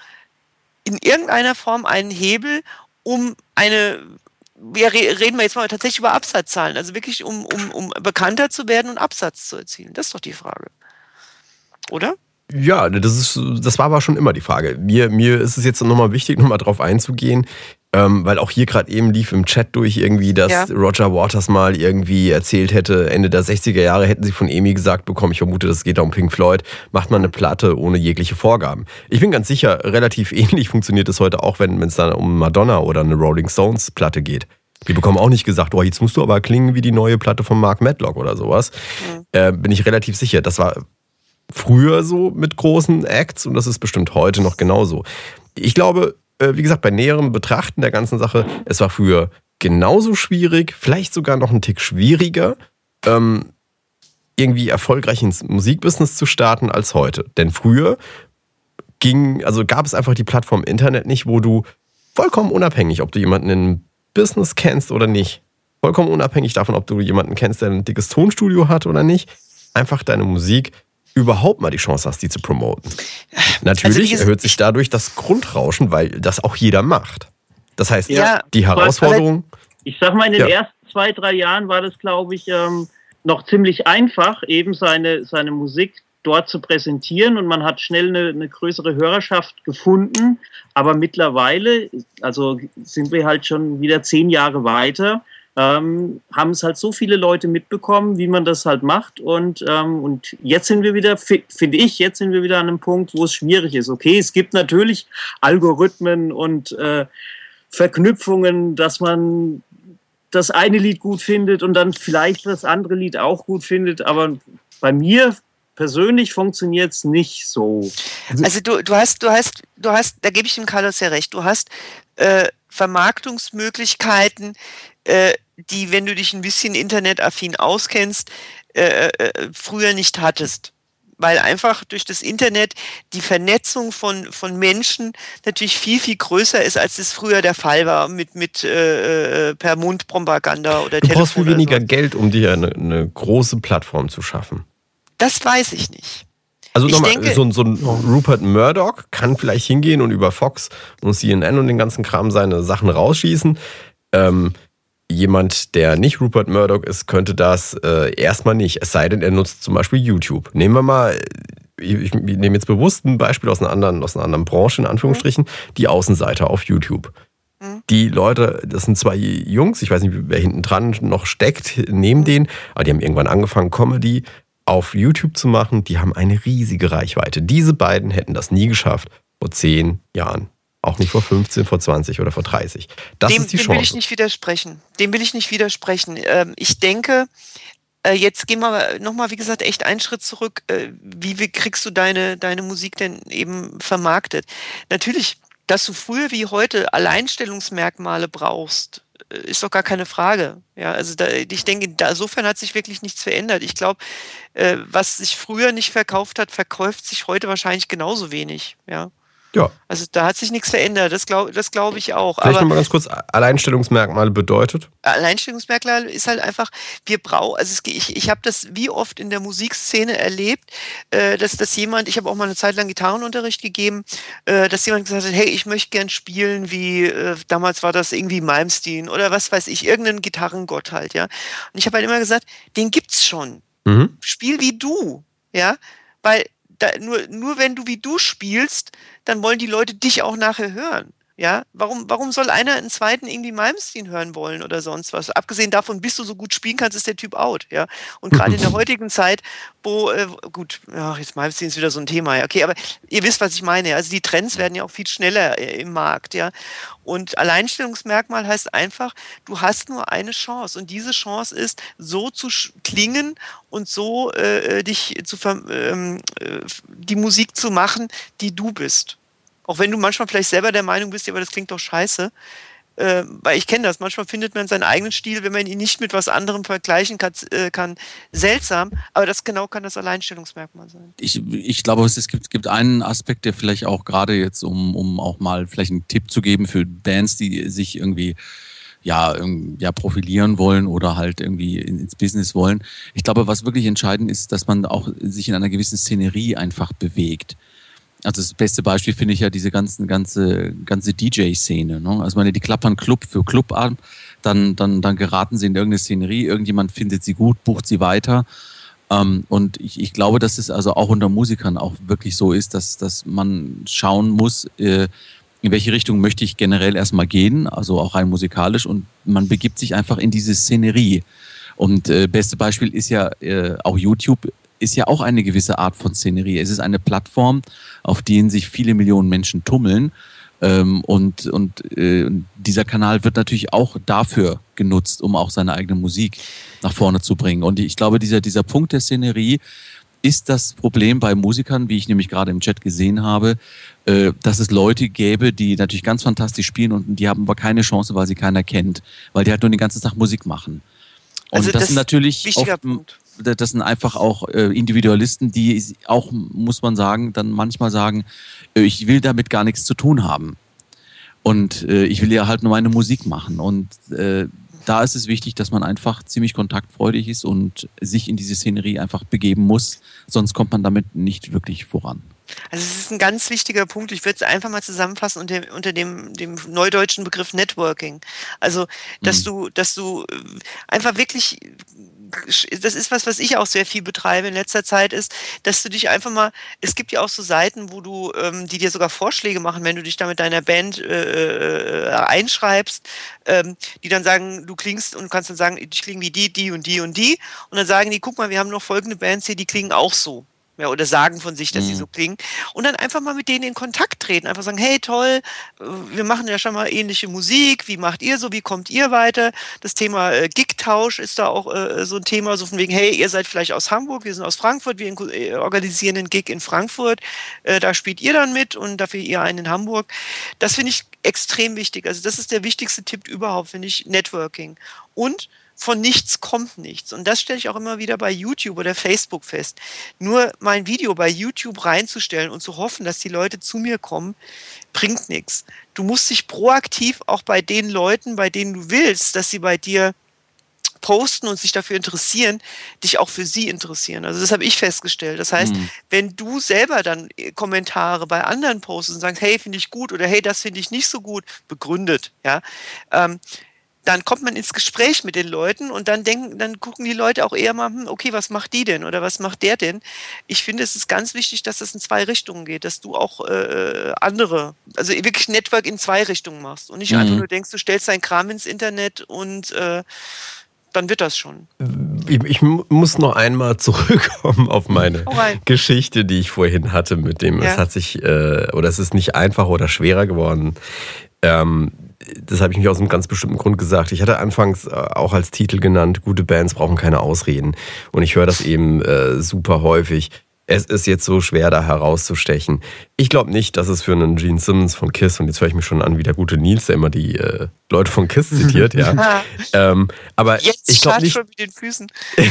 in irgendeiner Form einen Hebel, um eine, wir reden wir jetzt mal tatsächlich über Absatzzahlen, also wirklich um, um, um bekannter zu werden und Absatz zu erzielen? Das ist doch die Frage. Oder? Ja, das ist, das war aber schon immer die Frage. Mir, mir ist es jetzt nochmal wichtig, nochmal drauf einzugehen, ähm, weil auch hier gerade eben lief im Chat durch irgendwie, dass ja. Roger Waters mal irgendwie erzählt hätte, Ende der sechziger Jahre hätten sie von E M I gesagt bekommen, ich vermute, das geht da um Pink Floyd, macht man eine Platte ohne jegliche Vorgaben. Ich bin ganz sicher, relativ ähnlich funktioniert es heute auch, wenn es dann um Madonna oder eine Rolling Stones Platte geht. Die bekommen auch nicht gesagt, oh, jetzt musst du aber klingen wie die neue Platte von Mark Medlock oder sowas. Mhm. Äh, bin ich relativ sicher. Das war früher so mit großen Acts und das ist bestimmt heute noch genauso. Ich glaube, wie gesagt, bei näherem Betrachten der ganzen Sache, es war früher genauso schwierig, vielleicht sogar noch einen Tick schwieriger, ähm, irgendwie erfolgreich ins Musikbusiness zu starten als heute. Denn früher ging, also gab es einfach die Plattform Internet nicht, wo du vollkommen unabhängig, ob du jemanden in Business kennst oder nicht, vollkommen unabhängig davon, ob du jemanden kennst, der ein dickes Tonstudio hat oder nicht, einfach deine Musik überhaupt mal die Chance hast, die zu promoten. Natürlich also erhöht sich dadurch das Grundrauschen, weil das auch jeder macht. Das heißt, ja, die Herausforderung... Ich sag mal, in den ja. ersten zwei, drei Jahren war das, glaube ich, ähm, noch ziemlich einfach, eben seine, seine Musik dort zu präsentieren und man hat schnell eine, eine größere Hörerschaft gefunden. Aber mittlerweile, also sind wir halt schon wieder zehn Jahre weiter, ähm, haben es halt so viele Leute mitbekommen, wie man das halt macht. Und, ähm, und jetzt sind wir wieder, finde ich, jetzt sind wir wieder an einem Punkt, wo es schwierig ist. Okay, es gibt natürlich Algorithmen und äh, Verknüpfungen, dass man das eine Lied gut findet und dann vielleicht das andere Lied auch gut findet. Aber bei mir persönlich funktioniert es nicht so. Also du, du hast, du hast, du hast, da gebe ich dem Carlos ja recht, du hast äh, Vermarktungsmöglichkeiten, äh, die, wenn du dich ein bisschen internetaffin auskennst, äh, äh, früher nicht hattest. Weil einfach durch das Internet die Vernetzung von, von Menschen natürlich viel, viel größer ist, als es früher der Fall war mit, mit äh, per Mundpropaganda oder Telefon. Du brauchst viel weniger so. Geld, um dir eine, eine große Plattform zu schaffen. Das weiß ich nicht. Also ich nochmal, denke, so, so ein Rupert Murdoch kann vielleicht hingehen und über Fox und C N N und den ganzen Kram seine Sachen rausschießen. Ähm, jemand, der nicht Rupert Murdoch ist, könnte das äh, erstmal nicht. Es sei denn, er nutzt zum Beispiel YouTube. Nehmen wir mal, ich, ich nehme jetzt bewusst ein Beispiel aus einer anderen, aus einer anderen Branche, in Anführungsstrichen, mhm. die Außenseiter auf YouTube. Mhm. Die Leute, das sind zwei Jungs, ich weiß nicht, wer hinten dran noch steckt, neben mhm. denen, aber die haben irgendwann angefangen, Comedy auf YouTube zu machen. Die haben eine riesige Reichweite. Diese beiden hätten das nie geschafft vor zehn Jahren. Auch nicht vor fünfzehn, vor zwanzig oder vor dreißig. Das dem, ist die dem Chance. will ich nicht widersprechen. Dem will ich nicht widersprechen. Ähm, ich denke, äh, jetzt gehen wir nochmal, wie gesagt, echt einen Schritt zurück. Äh, wie, wie kriegst du deine, deine Musik denn eben vermarktet? Natürlich, dass du früher wie heute Alleinstellungsmerkmale brauchst, ist doch gar keine Frage. Ja, also da, ich denke, da, insofern hat sich wirklich nichts verändert. Ich glaube, äh, was sich früher nicht verkauft hat, verkauft sich heute wahrscheinlich genauso wenig. Ja. Ja. Also da hat sich nichts verändert, das glaube das glaub ich auch. Vielleicht nochmal ganz kurz, Alleinstellungsmerkmale bedeutet? Alleinstellungsmerkmal ist halt einfach, wir brauchen, also es, ich, ich habe das wie oft in der Musikszene erlebt, äh, dass, dass jemand, ich habe auch mal eine Zeit lang Gitarrenunterricht gegeben, äh, dass jemand gesagt hat, hey, ich möchte gern spielen wie, äh, damals war das irgendwie Malmsteen oder was weiß ich, irgendeinen Gitarrengott halt, ja. Und ich habe halt immer gesagt, den gibt's schon. Mhm. Spiel wie du, ja, weil Da, nur, nur wenn du wie du spielst, dann wollen die Leute dich auch nachher hören. Ja, warum, warum soll einer einen zweiten irgendwie Malmsteen hören wollen oder sonst was? Abgesehen davon, bis du so gut spielen kannst, ist der Typ out. Ja, und gerade in der heutigen Zeit, wo, äh, gut, ja, jetzt Malmsteen ist wieder so ein Thema. Ja, okay, aber ihr wisst, was ich meine. Also die Trends werden ja auch viel schneller äh, im Markt. Ja, und Alleinstellungsmerkmal heißt einfach, du hast nur eine Chance und diese Chance ist, so zu klingen und so äh, dich zu ähm, äh, die Musik zu machen, die du bist. Auch wenn du manchmal vielleicht selber der Meinung bist, aber das klingt doch scheiße. Äh, weil ich kenne das, manchmal findet man seinen eigenen Stil, wenn man ihn nicht mit was anderem vergleichen kann, äh, kann seltsam. Aber das genau kann das Alleinstellungsmerkmal sein. Ich, ich glaube, es gibt, gibt einen Aspekt, der vielleicht auch gerade jetzt, um, um auch mal vielleicht einen Tipp zu geben für Bands, die sich irgendwie ja, ja profilieren wollen oder halt irgendwie ins Business wollen. Ich glaube, was wirklich entscheidend ist, dass man auch sich in einer gewissen Szenerie einfach bewegt. Also das beste Beispiel finde ich ja diese ganzen, ganze, ganze D J-Szene. Ne? Also meine, die klappern Club für Club an, dann, dann, dann geraten sie in irgendeine Szenerie, irgendjemand findet sie gut, bucht sie weiter. Ähm, und ich, ich glaube, dass es also auch unter Musikern auch wirklich so ist, dass, dass man schauen muss, äh, in welche Richtung möchte ich generell erstmal gehen, also auch rein musikalisch, und man begibt sich einfach in diese Szenerie. Und äh, beste Beispiel ist ja äh, auch YouTube, ist ja auch eine gewisse Art von Szenerie. Es ist eine Plattform, auf denen sich viele Millionen Menschen tummeln. Ähm, und und äh, dieser Kanal wird natürlich auch dafür genutzt, um auch seine eigene Musik nach vorne zu bringen. Und ich glaube, dieser, dieser Punkt der Szenerie ist das Problem bei Musikern, wie ich nämlich gerade im Chat gesehen habe, äh, dass es Leute gäbe, die natürlich ganz fantastisch spielen und die haben aber keine Chance, weil sie keiner kennt, weil die halt nur den ganzen Tag Musik machen. Und also das, das sind natürlich wichtiger oft, Punkt. Das sind einfach auch äh, Individualisten, die auch, muss man sagen, dann manchmal sagen, äh, ich will damit gar nichts zu tun haben. Und äh, ich will ja halt nur meine Musik machen. Und äh, da ist es wichtig, dass man einfach ziemlich kontaktfreudig ist und sich in diese Szenerie einfach begeben muss. Sonst kommt man damit nicht wirklich voran. Also es ist ein ganz wichtiger Punkt. Ich würde es einfach mal zusammenfassen unter, unter dem, dem neudeutschen Begriff Networking. Also, dass mhm. du, dass du einfach wirklich, das ist was, was ich auch sehr viel betreibe in letzter Zeit, ist, dass du dich einfach mal, es gibt ja auch so Seiten, wo du, ähm, die dir sogar Vorschläge machen, wenn du dich da mit deiner Band äh, einschreibst, ähm, die dann sagen, du klingst und kannst dann sagen, ich klinge wie die, die und die und die. Und dann sagen die, guck mal, wir haben noch folgende Bands hier, die klingen auch so. Ja, oder sagen von sich, dass mhm. sie so klingen. Und dann einfach mal mit denen in Kontakt treten. Einfach sagen, hey, toll, wir machen ja schon mal ähnliche Musik. Wie macht ihr so? Wie kommt ihr weiter? Das Thema äh, Gig-Tausch ist da auch äh, so ein Thema. So von wegen, hey, ihr seid vielleicht aus Hamburg, wir sind aus Frankfurt, wir äh, organisieren einen Gig in Frankfurt. Äh, da spielt ihr dann mit und dafür ihr einen in Hamburg. Das finde ich extrem wichtig. Also das ist der wichtigste Tipp überhaupt, finde ich, Networking. Und von nichts kommt nichts. Und das stelle ich auch immer wieder bei YouTube oder Facebook fest. Nur mein Video bei YouTube reinzustellen und zu hoffen, dass die Leute zu mir kommen, bringt nichts. Du musst dich proaktiv auch bei den Leuten, bei denen du willst, dass sie bei dir posten und sich dafür interessieren, dich auch für sie interessieren. Also das habe ich festgestellt. Das heißt, mhm. wenn du selber dann Kommentare bei anderen postest und sagst, hey, finde ich gut oder hey, das finde ich nicht so gut, begründet, ja, ähm, dann kommt man ins Gespräch mit den Leuten und dann denken, dann gucken die Leute auch eher mal, hm, okay, was macht die denn oder was macht der denn? Ich finde, es ist ganz wichtig, dass das in zwei Richtungen geht, dass du auch äh, andere, also wirklich Network in zwei Richtungen machst und nicht mhm. einfach nur denkst, du stellst deinen Kram ins Internet und äh, dann wird das schon. Ich, ich muss noch einmal zurückkommen auf meine Geschichte, die ich vorhin hatte mit dem, ja. es hat sich, äh, oder es ist nicht einfacher oder schwerer geworden. Ähm, das habe ich mich aus einem ganz bestimmten Grund gesagt. Ich hatte anfangs auch als Titel genannt, gute Bands brauchen keine Ausreden. Und ich höre das eben äh, super häufig. Es ist jetzt so schwer, da herauszustechen. Ich glaube nicht, dass es für einen Gene Simmons von Kiss, und jetzt höre ich mich schon an wie der gute Nils, der immer die äh, Leute von Kiss zitiert, ja. ähm, aber jetzt ich glaube nicht. Schon mit den Füßen.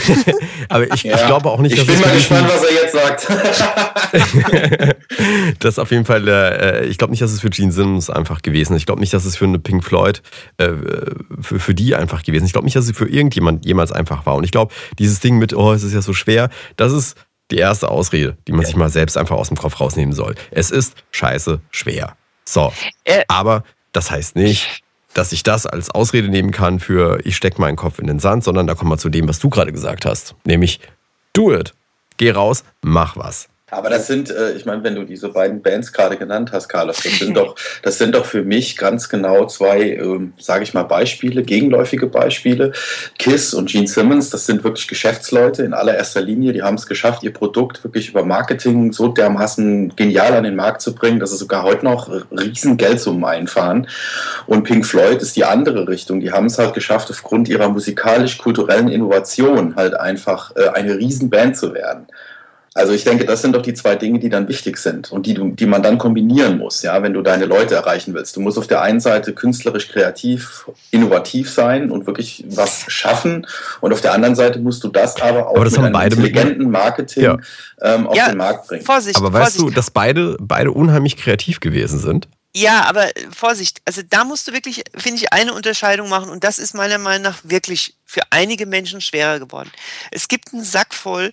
aber ich, ja. ich glaube auch nicht, ich dass bin es mal gespannt, was er jetzt sagt. Das auf jeden Fall. Äh, ich glaube nicht, dass es für Gene Simmons einfach gewesen ist. Ich glaube nicht, dass es für eine Pink Floyd äh, für, für die einfach gewesen ist. Ich glaube nicht, dass es für irgendjemand jemals einfach war. Und ich glaube, dieses Ding mit, oh, es ist ja so schwer, das ist die erste Ausrede, die man sich mal selbst einfach aus dem Kopf rausnehmen soll. Es ist scheiße schwer. So. Aber das heißt nicht, dass ich das als Ausrede nehmen kann für ich stecke meinen Kopf in den Sand, sondern da kommen wir zu dem, was du gerade gesagt hast. Nämlich, do it. Geh raus, mach was. Aber das sind, äh, ich meine, wenn du diese beiden Bands gerade genannt hast, Carlos, das sind doch, das sind doch für mich ganz genau zwei, ähm, sage ich mal, Beispiele, gegenläufige Beispiele. Kiss und Gene Simmons, das sind wirklich Geschäftsleute in allererster Linie, die haben es geschafft, ihr Produkt wirklich über Marketing so dermaßen genial an den Markt zu bringen, dass sie sogar heute noch riesen Geldsummen einfahren. Und Pink Floyd ist die andere Richtung, die haben es halt geschafft, aufgrund ihrer musikalisch-kulturellen Innovation halt einfach äh, eine riesen Band zu werden. Also ich denke, das sind doch die zwei Dinge, die dann wichtig sind und die, du, die man dann kombinieren muss, ja, wenn du deine Leute erreichen willst. Du musst auf der einen Seite künstlerisch, kreativ, innovativ sein und wirklich was schaffen und auf der anderen Seite musst du das aber auch aber das mit einem beide intelligenten mit, Marketing ja. ähm, auf ja, den Markt bringen. Vorsicht, aber weißt Vorsicht. du, dass beide, beide unheimlich kreativ gewesen sind? Ja, aber Vorsicht, also da musst du wirklich, finde ich, eine Unterscheidung machen und das ist meiner Meinung nach wirklich für einige Menschen schwerer geworden. Es gibt einen Sack voll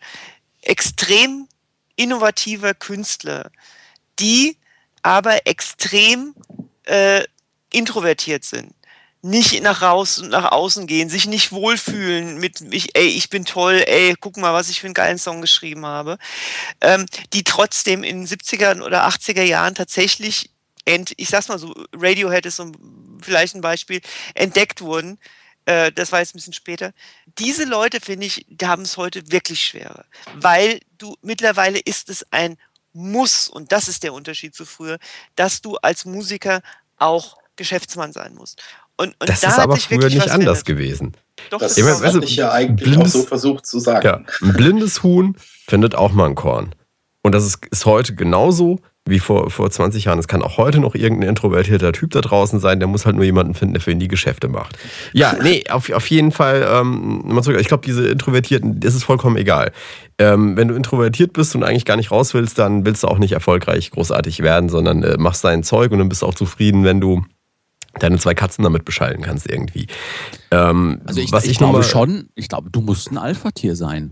extrem innovativer Künstler, die aber extrem äh, introvertiert sind. Nicht nach raus und nach außen gehen, sich nicht wohlfühlen mit, ich, ey, ich bin toll, ey, guck mal, was ich für einen geilen Song geschrieben habe. Ähm, die trotzdem in den siebziger oder achtziger Jahren tatsächlich, ent, ich sag's mal so, Radiohead ist so vielleicht ein Beispiel, entdeckt wurden. Das war jetzt ein bisschen später. Diese Leute, finde ich, die haben es heute wirklich schwerer. Weil du, mittlerweile ist es ein Muss, und das ist der Unterschied zu früher, dass du als Musiker auch Geschäftsmann sein musst. Und, und das da ist hat aber sich früher nicht anders gewesen. Doch, das das das habe ich ja eigentlich blindes, auch so versucht zu sagen. Ja, ein blindes Huhn findet auch mal ein Korn. Und das ist, ist heute genauso wie vor, vor zwanzig Jahren. Es kann auch heute noch irgendein introvertierter Typ da draußen sein, der muss halt nur jemanden finden, der für ihn die Geschäfte macht. Ja, nee, auf, auf jeden Fall, ähm, ich glaube, diese Introvertierten, das ist vollkommen egal. Ähm, wenn du introvertiert bist und eigentlich gar nicht raus willst, dann willst du auch nicht erfolgreich großartig werden, sondern äh, machst dein Zeug und dann bist du auch zufrieden, wenn du deine zwei Katzen damit beschallen kannst irgendwie. Ähm, also ich, was ich, ich glaube mal, schon, ich glaube, du musst ein Alpha-Tier sein.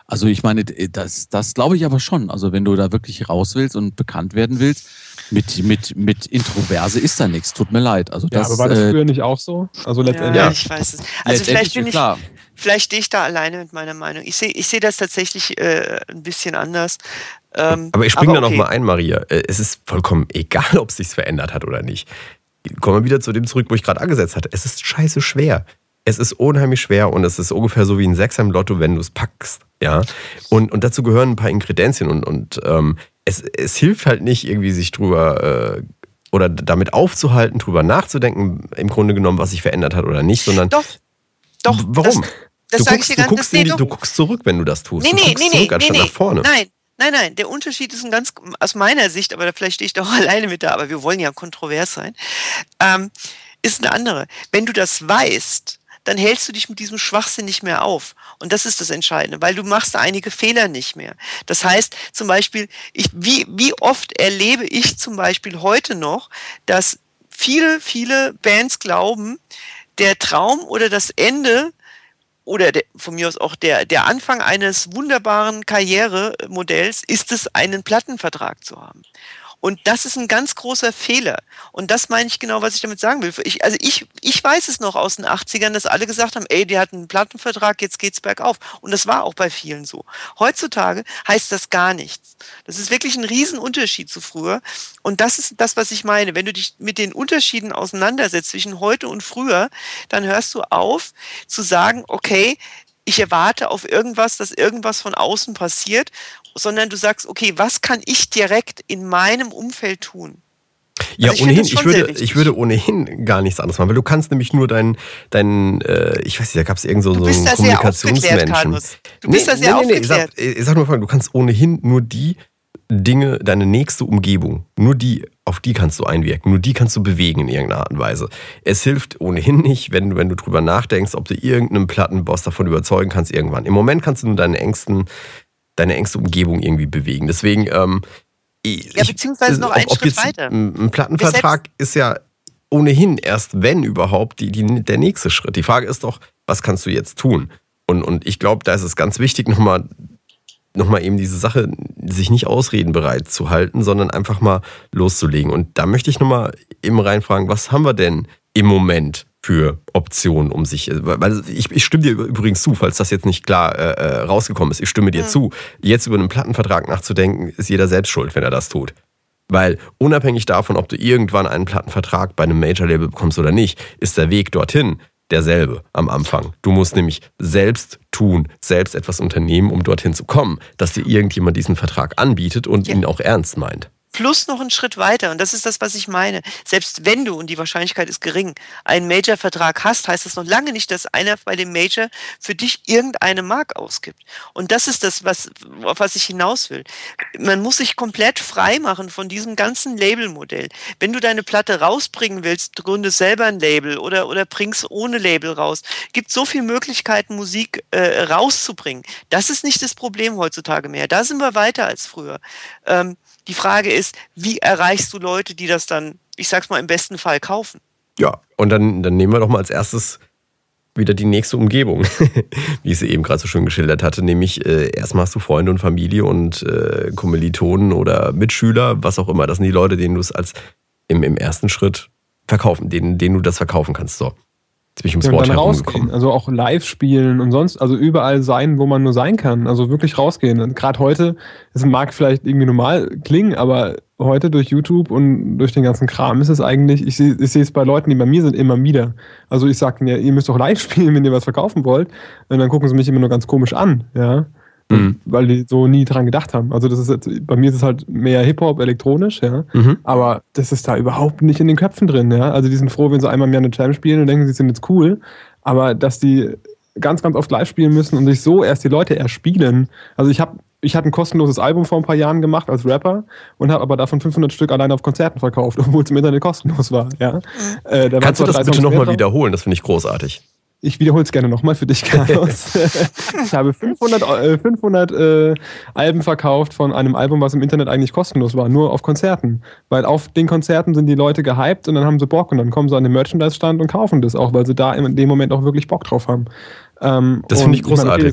Also ich meine, das, das glaube ich aber schon. Also wenn du da wirklich raus willst und bekannt werden willst, mit, mit, mit Introverse ist da nichts. Tut mir leid. Also das, ja, aber war das äh, früher nicht auch so? Also letztendlich. Ja, Ja. ich weiß es. Also vielleicht bin ich, klar. vielleicht stehe ich da alleine mit meiner Meinung. Ich sehe, ich sehe das tatsächlich äh, ein bisschen anders. Ähm, Aber ich springe da okay. noch mal ein, Maria. Äh, Es ist vollkommen egal, ob es sich verändert hat oder nicht. Kommen wir wieder zu dem zurück, wo ich gerade angesetzt hatte. Es ist scheiße schwer. Es ist unheimlich schwer und es ist ungefähr so wie ein Sechser im Lotto, wenn du es packst. Ja? Und, und dazu gehören ein paar Ingredienzien und, und ähm, es, es hilft halt nicht, irgendwie sich drüber äh, oder damit aufzuhalten, drüber nachzudenken, im Grunde genommen, was sich verändert hat oder nicht, sondern. Doch, doch. Warum? Das, das du, sage guckst, ich dir du, ganz guckst in die, nee, du guckst zurück, wenn du das tust. Nee, du nee, guckst nee, zurück, nee, anstatt nee, nach vorne. Nein, nein, nein. Der Unterschied ist ein ganz, aus meiner Sicht, aber vielleicht stehe ich da auch alleine mit da, aber wir wollen ja kontrovers sein, ähm, ist eine andere. Wenn du das weißt, dann hältst du dich mit diesem Schwachsinn nicht mehr auf. Und das ist das Entscheidende, weil du machst einige Fehler nicht mehr. Das heißt zum Beispiel, ich, wie, wie oft erlebe ich zum Beispiel heute noch, dass viele, viele Bands glauben, der Traum oder das Ende oder der, von mir aus auch der, der Anfang eines wunderbaren Karrieremodells ist es, einen Plattenvertrag zu haben. Und das ist ein ganz großer Fehler. Und das meine ich genau, was ich damit sagen will. Ich, also ich, ich weiß es noch aus den achtzigern, dass alle gesagt haben, ey, die hatten einen Plattenvertrag, jetzt geht's bergauf. Und das war auch bei vielen so. Heutzutage heißt das gar nichts. Das ist wirklich ein Riesenunterschied zu früher. Und das ist das, was ich meine. Wenn du dich mit den Unterschieden auseinandersetzt zwischen heute und früher, dann hörst du auf zu sagen, okay, ich erwarte auf irgendwas, dass irgendwas von außen passiert, sondern du sagst, okay, was kann ich direkt in meinem Umfeld tun? Ja, also ich ohnehin, ich würde, ich würde ohnehin gar nichts anderes machen, weil du kannst nämlich nur deinen, dein, äh, ich weiß nicht, da gab es irgend so, so einen Kommunikationsmenschen. Du bist da sehr nee, nee, nee, aufgeklärt. Ich sag, ich sag nur, du kannst ohnehin nur die Dinge, deine nächste Umgebung, nur die, auf die kannst du einwirken, nur die kannst du bewegen in irgendeiner Art und Weise. Es hilft ohnehin nicht, wenn, wenn du drüber nachdenkst, ob du irgendeinen Plattenboss davon überzeugen kannst irgendwann. Im Moment kannst du nur deine engsten deine engste Umgebung irgendwie bewegen. Deswegen, ähm, ich, ja, beziehungsweise noch einen Schritt weiter. Ein, ein Plattenvertrag ist ja ohnehin erst, wenn überhaupt, die, die, der nächste Schritt. Die Frage ist doch, was kannst du jetzt tun? Und, und ich glaube, da ist es ganz wichtig, nochmal noch mal eben diese Sache, sich nicht ausredenbereit zu halten, sondern einfach mal loszulegen. Und da möchte ich nochmal eben reinfragen, was haben wir denn im Moment für Optionen, um sich, weil ich, ich stimme dir übrigens zu, falls das jetzt nicht klar äh, rausgekommen ist, ich stimme dir mhm. zu, jetzt über einen Plattenvertrag nachzudenken, ist jeder selbst schuld, wenn er das tut. Weil unabhängig davon, ob du irgendwann einen Plattenvertrag bei einem Major-Label bekommst oder nicht, ist der Weg dorthin derselbe am Anfang. Du musst nämlich selbst tun, selbst etwas unternehmen, um dorthin zu kommen, dass dir irgendjemand diesen Vertrag anbietet und ja. ihn auch ernst meint. Plus noch einen Schritt weiter, und das ist das, was ich meine. Selbst wenn du, und die Wahrscheinlichkeit ist gering, einen Major-Vertrag hast, heißt das noch lange nicht, dass einer bei dem Major für dich irgendeine Mark ausgibt. Und das ist das, was, auf was ich hinaus will. Man muss sich komplett frei machen von diesem ganzen Labelmodell. Wenn du deine Platte rausbringen willst, gründe selber ein Label oder, oder bring's ohne Label raus. Gibt so viele Möglichkeiten, Musik äh, rauszubringen. Das ist nicht das Problem heutzutage mehr. Da sind wir weiter als früher. Ähm, Die Frage ist, wie erreichst du Leute, die das dann, ich sag's mal, im besten Fall kaufen? Ja, und dann, dann nehmen wir doch mal als erstes wieder die nächste Umgebung, wie ich sie eben gerade so schön geschildert hatte, nämlich äh, erstmal hast du Freunde und Familie und äh, Kommilitonen oder Mitschüler, was auch immer. Das sind die Leute, denen du es als im, im ersten Schritt verkaufen, denen, denen du das verkaufen kannst. So. Jetzt bin ich ums ja, Wort und dann herumgekommen. rausgehen, also auch live spielen und sonst, also überall sein, wo man nur sein kann. Also wirklich rausgehen. Gerade heute, es mag vielleicht irgendwie normal klingen, aber heute durch YouTube und durch den ganzen Kram ist es eigentlich, ich sehe ich sehe es bei Leuten, die bei mir sind, immer wieder. Also ich sage mir, ihr müsst doch live spielen, wenn ihr was verkaufen wollt. Und dann gucken sie mich immer nur ganz komisch an, ja. Mhm. Weil die so nie dran gedacht haben. Also das ist jetzt, bei mir ist es halt mehr Hip-Hop, elektronisch, ja. Mhm. Aber das ist da überhaupt nicht in den Köpfen drin, ja. Also die sind froh, wenn sie einmal im Jahr eine Jam spielen und denken, sie sind jetzt cool. Aber dass die ganz, ganz oft live spielen müssen und sich so erst die Leute erspielen. Also ich habe ich hatte ein kostenloses Album vor ein paar Jahren gemacht als Rapper und habe aber davon fünfhundert Stück alleine auf Konzerten verkauft, obwohl es im Internet kostenlos war, ja. Mhm. Äh, da Kannst du das bitte nochmal wiederholen? Das finde ich großartig. Ich wiederhole es gerne nochmal für dich, Carlos. Ich habe fünfhundert, äh, fünfhundert äh, Alben verkauft von einem Album, was im Internet eigentlich kostenlos war, nur auf Konzerten. Weil auf den Konzerten sind die Leute gehypt und dann haben sie Bock und dann kommen sie an den Merchandise-Stand und kaufen das auch, weil sie da in dem Moment auch wirklich Bock drauf haben. Ähm, das finde ich großartig.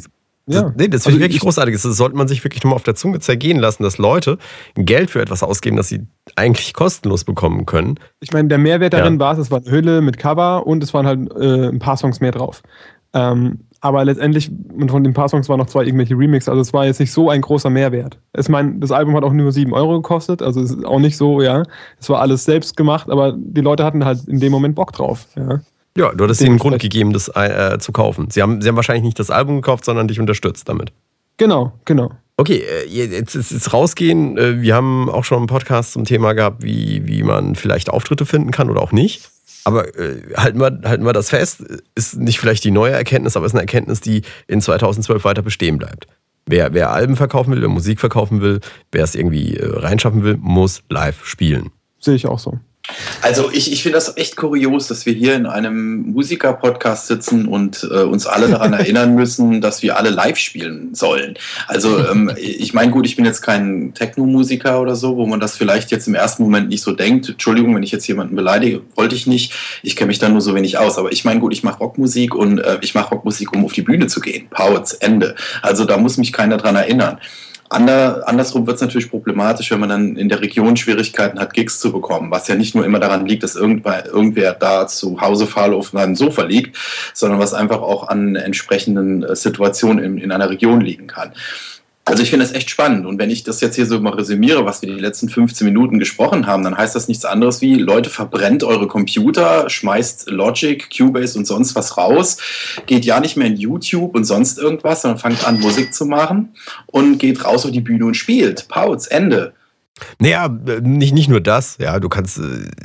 Ja. Das, nee, das Also finde ich wirklich ich- großartig. Das sollte man sich wirklich nochmal auf der Zunge zergehen lassen, dass Leute Geld für etwas ausgeben, das sie eigentlich kostenlos bekommen können. Ich meine, der Mehrwert darin Ja. war, es war eine Hülle mit Cover und es waren halt äh, ein paar Songs mehr drauf. Ähm, aber letztendlich, und von den paar Songs waren noch zwei irgendwelche Remixes, also es war jetzt nicht so ein großer Mehrwert. Ich meine, das Album hat auch nur sieben Euro gekostet, also es ist auch nicht so, ja. Es war alles selbst gemacht, aber die Leute hatten halt in dem Moment Bock drauf, ja. Ja, du hattest ihnen einen Grund Dementsprechend. gegeben, das äh, zu kaufen. Sie haben, sie haben wahrscheinlich nicht das Album gekauft, sondern dich unterstützt damit. Genau, genau. Okay, äh, jetzt ist jetzt rausgehen. Äh, Wir haben auch schon einen Podcast zum Thema gehabt, wie, wie man vielleicht Auftritte finden kann oder auch nicht. Aber äh, halten, wir, halten wir das fest, ist nicht vielleicht die neue Erkenntnis, aber ist eine Erkenntnis, die in zweitausendzwölf weiter bestehen bleibt. Wer, wer Alben verkaufen will, wer Musik verkaufen will, wer es irgendwie äh, reinschaffen will, muss live spielen. Sehe ich auch so. Also ich, ich finde das echt kurios, dass wir hier in einem Musiker-Podcast sitzen und äh, uns alle daran erinnern müssen, dass wir alle live spielen sollen. Also ähm, ich meine, gut, ich bin jetzt kein Techno-Musiker oder so, wo man das vielleicht jetzt im ersten Moment nicht so denkt. Entschuldigung, wenn ich jetzt jemanden beleidige, wollte ich nicht. Ich kenne mich da nur so wenig aus. Aber ich meine, gut, ich mache Rockmusik und äh, ich mache Rockmusik, um auf die Bühne zu gehen. Pauz, Ende. Also da muss mich keiner dran erinnern. Ander, andersrum wird es natürlich problematisch, wenn man dann in der Region Schwierigkeiten hat, Gigs zu bekommen, was ja nicht nur immer daran liegt, dass irgendwer, irgendwer da zu Hause faul auf einem Sofa liegt, sondern was einfach auch an entsprechenden äh, Situationen in, in einer Region liegen kann. Also ich finde das echt spannend und wenn ich das jetzt hier so mal resümiere, was wir die letzten fünfzehn Minuten gesprochen haben, dann heißt das nichts anderes wie, Leute, verbrennt eure Computer, schmeißt Logic, Cubase und sonst was raus, geht ja nicht mehr in YouTube und sonst irgendwas, sondern fangt an, Musik zu machen und geht raus auf die Bühne und spielt. Pauz, Ende. Naja, nicht, nicht nur das, ja, du kannst äh,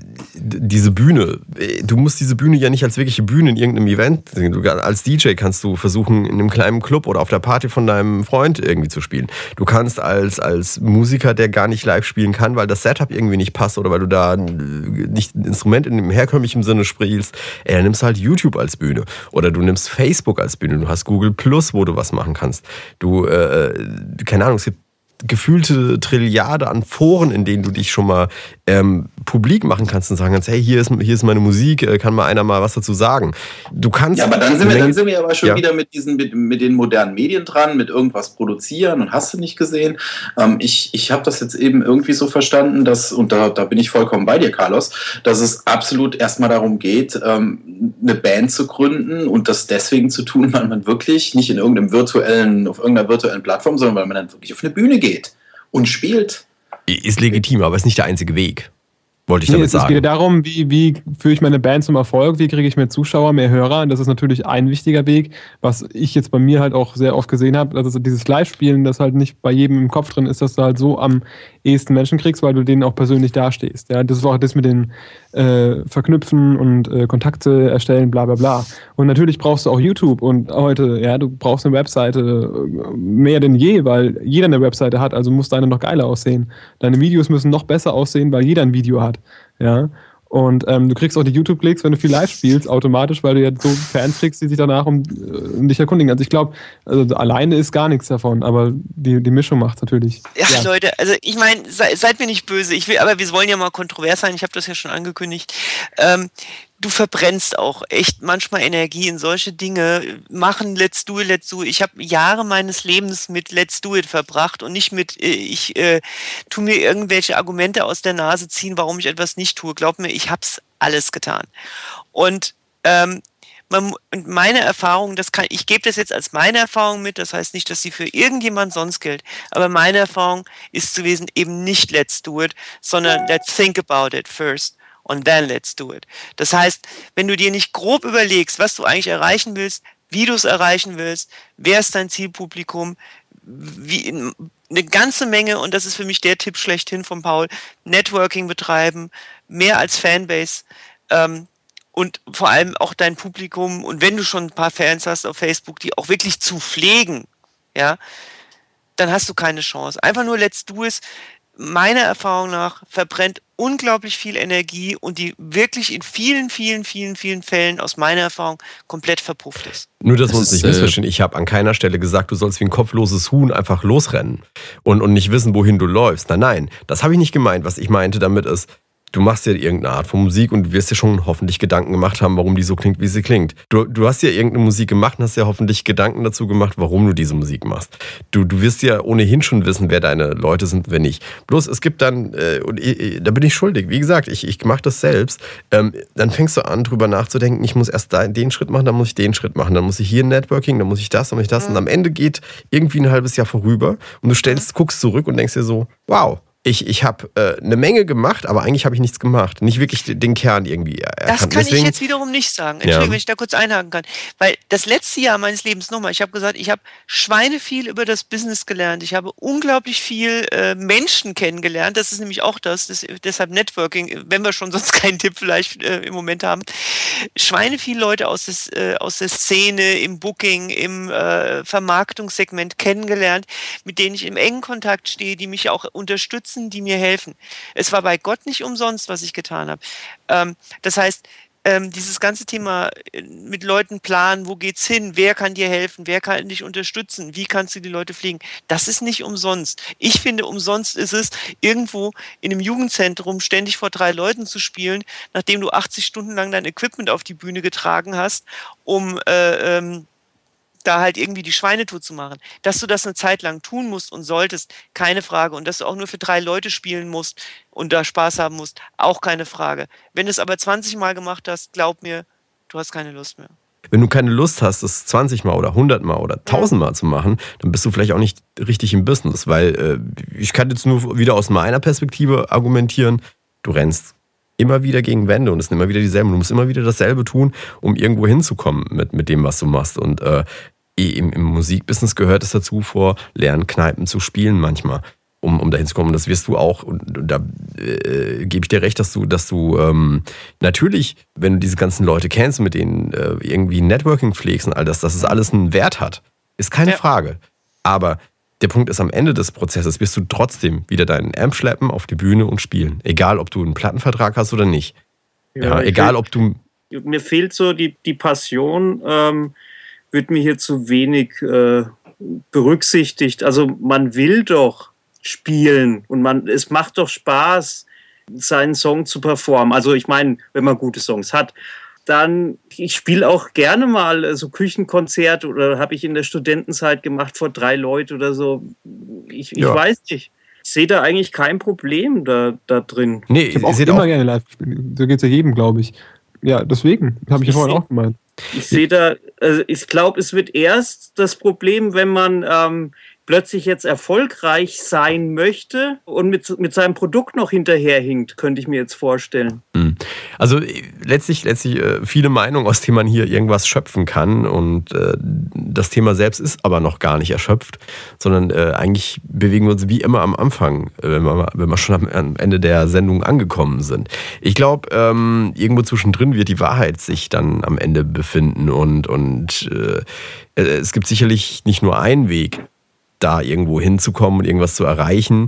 diese Bühne, du musst diese Bühne ja nicht als wirkliche Bühne in irgendeinem Event sehen. Du, als D J kannst du versuchen, in einem kleinen Club oder auf der Party von deinem Freund irgendwie zu spielen. Du kannst als, als Musiker, der gar nicht live spielen kann, weil das Setup irgendwie nicht passt oder weil du da nicht ein Instrument in dem herkömmlichen Sinne spielst, ey, dann nimmst du halt YouTube als Bühne oder du nimmst Facebook als Bühne, du hast Google Plus, wo du was machen kannst. Du, äh, keine Ahnung, es gibt gefühlte Trilliarde an Foren, in denen du dich schon mal ähm, publik machen kannst und sagen kannst, hey, hier ist, hier ist meine Musik, kann mal einer mal was dazu sagen. Du kannst... Ja, aber dann sind wir, dann sind wir aber schon ja. wieder mit diesen, mit, mit den modernen Medien dran, mit irgendwas produzieren und hast du nicht gesehen. Ähm, ich ich habe das jetzt eben irgendwie so verstanden, dass, und da, da bin ich vollkommen bei dir, Carlos, dass es absolut erstmal darum geht, ähm, eine Band zu gründen und das deswegen zu tun, weil man wirklich nicht in irgendeinem virtuellen, auf irgendeiner virtuellen Plattform, sondern weil man dann wirklich auf eine Bühne geht und spielt. Ist legitim, aber ist nicht der einzige Weg, wollte ich Nee, damit es, sagen. es geht ja darum, wie, wie führe ich meine Band zum Erfolg, wie kriege ich mehr Zuschauer, mehr Hörer. Und das ist natürlich ein wichtiger Weg, was ich jetzt bei mir halt auch sehr oft gesehen habe, dass dieses Live-Spielen, das halt nicht bei jedem im Kopf drin ist, dass du halt so am ehesten Menschen kriegst, weil du denen auch persönlich dastehst. Ja, das ist auch das mit den äh, Verknüpfen und äh, Kontakte erstellen, bla bla bla. Und natürlich brauchst du auch YouTube und heute, ja, du brauchst eine Webseite äh, mehr denn je, weil jeder eine Webseite hat, also muss deine noch geiler aussehen. Deine Videos müssen noch besser aussehen, weil jeder ein Video hat. Ja, und ähm, du kriegst auch die YouTube-Klicks, wenn du viel live spielst, automatisch, weil du ja so Fans kriegst, die sich danach um, um dich erkundigen. Also ich glaube, also alleine ist gar nichts davon, aber die, die Mischung macht es natürlich. Ja, Ja. Leute, also ich meine, sei, seid mir nicht böse, ich will, aber wir wollen ja mal kontrovers sein, ich habe das ja schon angekündigt. Ähm, du verbrennst auch echt manchmal Energie in solche Dinge. Machen Let's Do It, Let's Do It. Ich habe Jahre meines Lebens mit Let's Do It verbracht und nicht mit, äh, ich äh, tu mir irgendwelche Argumente aus der Nase ziehen, warum ich etwas nicht tue. Glaub mir, ich hab's alles getan. Und ähm, man, und meine Erfahrung, das kann, ich gebe das jetzt als meine Erfahrung mit, das heißt nicht, dass sie für irgendjemand sonst gilt, aber meine Erfahrung ist gewesen, eben nicht Let's Do It, sondern Let's Think About It first. Und then let's do it. Das heißt, wenn du dir nicht grob überlegst, was du eigentlich erreichen willst, wie du es erreichen willst, wer ist dein Zielpublikum, wie, eine ganze Menge, und das ist für mich der Tipp schlechthin von Paul, Networking betreiben, mehr als Fanbase, ähm, und vor allem auch dein Publikum, und wenn du schon ein paar Fans hast auf Facebook, die auch wirklich zu pflegen, ja, dann hast du keine Chance. Einfach nur let's do it, meiner Erfahrung nach, verbrennt unglaublich viel Energie und die wirklich in vielen, vielen, vielen, vielen Fällen aus meiner Erfahrung komplett verpufft ist. Nur, dass Das wir uns ist, nicht äh, missverstehen. Ich habe an keiner Stelle gesagt, du sollst wie ein kopfloses Huhn einfach losrennen und, und nicht wissen, wohin du läufst. Nein, nein, das habe ich nicht gemeint. Was ich meinte damit ist, du machst ja irgendeine Art von Musik und du wirst ja schon hoffentlich Gedanken gemacht haben, warum die so klingt, wie sie klingt. Du, du hast ja irgendeine Musik gemacht und hast ja hoffentlich Gedanken dazu gemacht, warum du diese Musik machst. Du, du wirst ja ohnehin schon wissen, wer deine Leute sind, wenn nicht. Bloß es gibt dann, äh, und ich, da bin ich schuldig, wie gesagt, ich, ich mache das selbst, ähm, dann fängst du an, drüber nachzudenken, ich muss erst da, den Schritt machen, dann muss ich den Schritt machen, dann muss ich hier Networking, dann muss ich das, dann muss ich das. Und am Ende geht irgendwie ein halbes Jahr vorüber und du stellst, guckst zurück und denkst dir so, wow, Ich, ich habe äh, eine Menge gemacht, aber eigentlich habe ich nichts gemacht. Nicht wirklich den Kern irgendwie erkannt. Das kann Deswegen, ich jetzt wiederum nicht sagen. Entschuldigung, Ja. wenn ich da kurz einhaken kann. Weil das letzte Jahr meines Lebens, nochmal, ich habe gesagt, ich habe schweineviel über das Business gelernt. Ich habe unglaublich viel äh, Menschen kennengelernt. Das ist nämlich auch das, das deshalb Networking, wenn wir schon sonst keinen Tipp vielleicht äh, im Moment haben. Schweineviel Leute aus, des, äh, aus der Szene, im Booking, im äh, Vermarktungssegment kennengelernt, mit denen ich im engen Kontakt stehe, die mich auch unterstützen, die mir helfen. Es war bei Gott nicht umsonst, was ich getan habe. Ähm, das heißt, ähm, dieses ganze Thema mit Leuten planen, wo geht's hin, wer kann dir helfen, wer kann dich unterstützen, wie kannst du die Leute pflegen, das ist nicht umsonst. Ich finde, umsonst ist es, irgendwo in einem Jugendzentrum ständig vor drei Leuten zu spielen, nachdem du achtzig Stunden lang dein Equipment auf die Bühne getragen hast, um äh, ähm, da halt irgendwie die Schweinetour zu machen. Dass du das eine Zeit lang tun musst und solltest, keine Frage. Und dass du auch nur für drei Leute spielen musst und da Spaß haben musst, auch keine Frage. Wenn du es aber zwanzig Mal gemacht hast, glaub mir, du hast keine Lust mehr. Wenn du keine Lust hast, das zwanzig Mal oder hundert Mal oder tausend Mal zu machen, dann bist du vielleicht auch nicht richtig im Business. Weil äh, ich kann jetzt nur wieder aus meiner Perspektive argumentieren, du rennst immer wieder gegen Wände und es sind immer wieder dieselben. Du musst immer wieder dasselbe tun, um irgendwo hinzukommen mit, mit dem, was du machst. Und äh, im, im Musikbusiness gehört es dazu, vor leeren Kneipen zu spielen manchmal, um, um dahin zu kommen. Das wirst du auch, und da äh, gebe ich dir recht, dass du, dass du ähm, natürlich, wenn du diese ganzen Leute kennst, mit denen äh, irgendwie Networking pflegst und all das, dass es alles einen Wert hat, ist keine Ja. Frage. Aber der Punkt ist, am Ende des Prozesses wirst du trotzdem wieder deinen Amp schleppen auf die Bühne und spielen. Egal, ob du einen Plattenvertrag hast oder nicht. Ja, ich egal, will- ob du... Mir fehlt so die, die Passion, ähm, wird mir hier zu wenig äh, berücksichtigt. Also man will doch spielen und man, es macht doch Spaß, seinen Song zu performen. Also ich meine, wenn man gute Songs hat, dann, ich spiele auch gerne mal äh, so Küchenkonzert oder habe ich in der Studentenzeit gemacht vor drei Leuten oder so. Ich, ich Ja. weiß nicht. Ich sehe da eigentlich kein Problem da, da drin. Nee, Ich habe auch ihr seht immer auch, gerne live gespielt. So geht es ja jedem, glaube ich. Ja, deswegen. Habe ich ja Ich vorhin seh- auch gemeint. Ich sehe da, also ich glaube, es wird erst das Problem, wenn man ähm, plötzlich jetzt erfolgreich sein möchte und mit, mit seinem Produkt noch hinterherhinkt, könnte ich mir jetzt vorstellen. also äh, letztlich, letztlich äh, viele Meinungen, aus denen man hier irgendwas schöpfen kann, und äh, das Thema selbst ist aber noch gar nicht erschöpft, sondern äh, eigentlich bewegen wir uns wie immer am Anfang, äh, wenn wir, wenn wir schon am, am Ende der Sendung angekommen sind. Ich glaube, ähm, irgendwo zwischendrin wird die Wahrheit sich dann am Ende befinden, und, und äh, es gibt sicherlich nicht nur einen Weg, da irgendwo hinzukommen und irgendwas zu erreichen.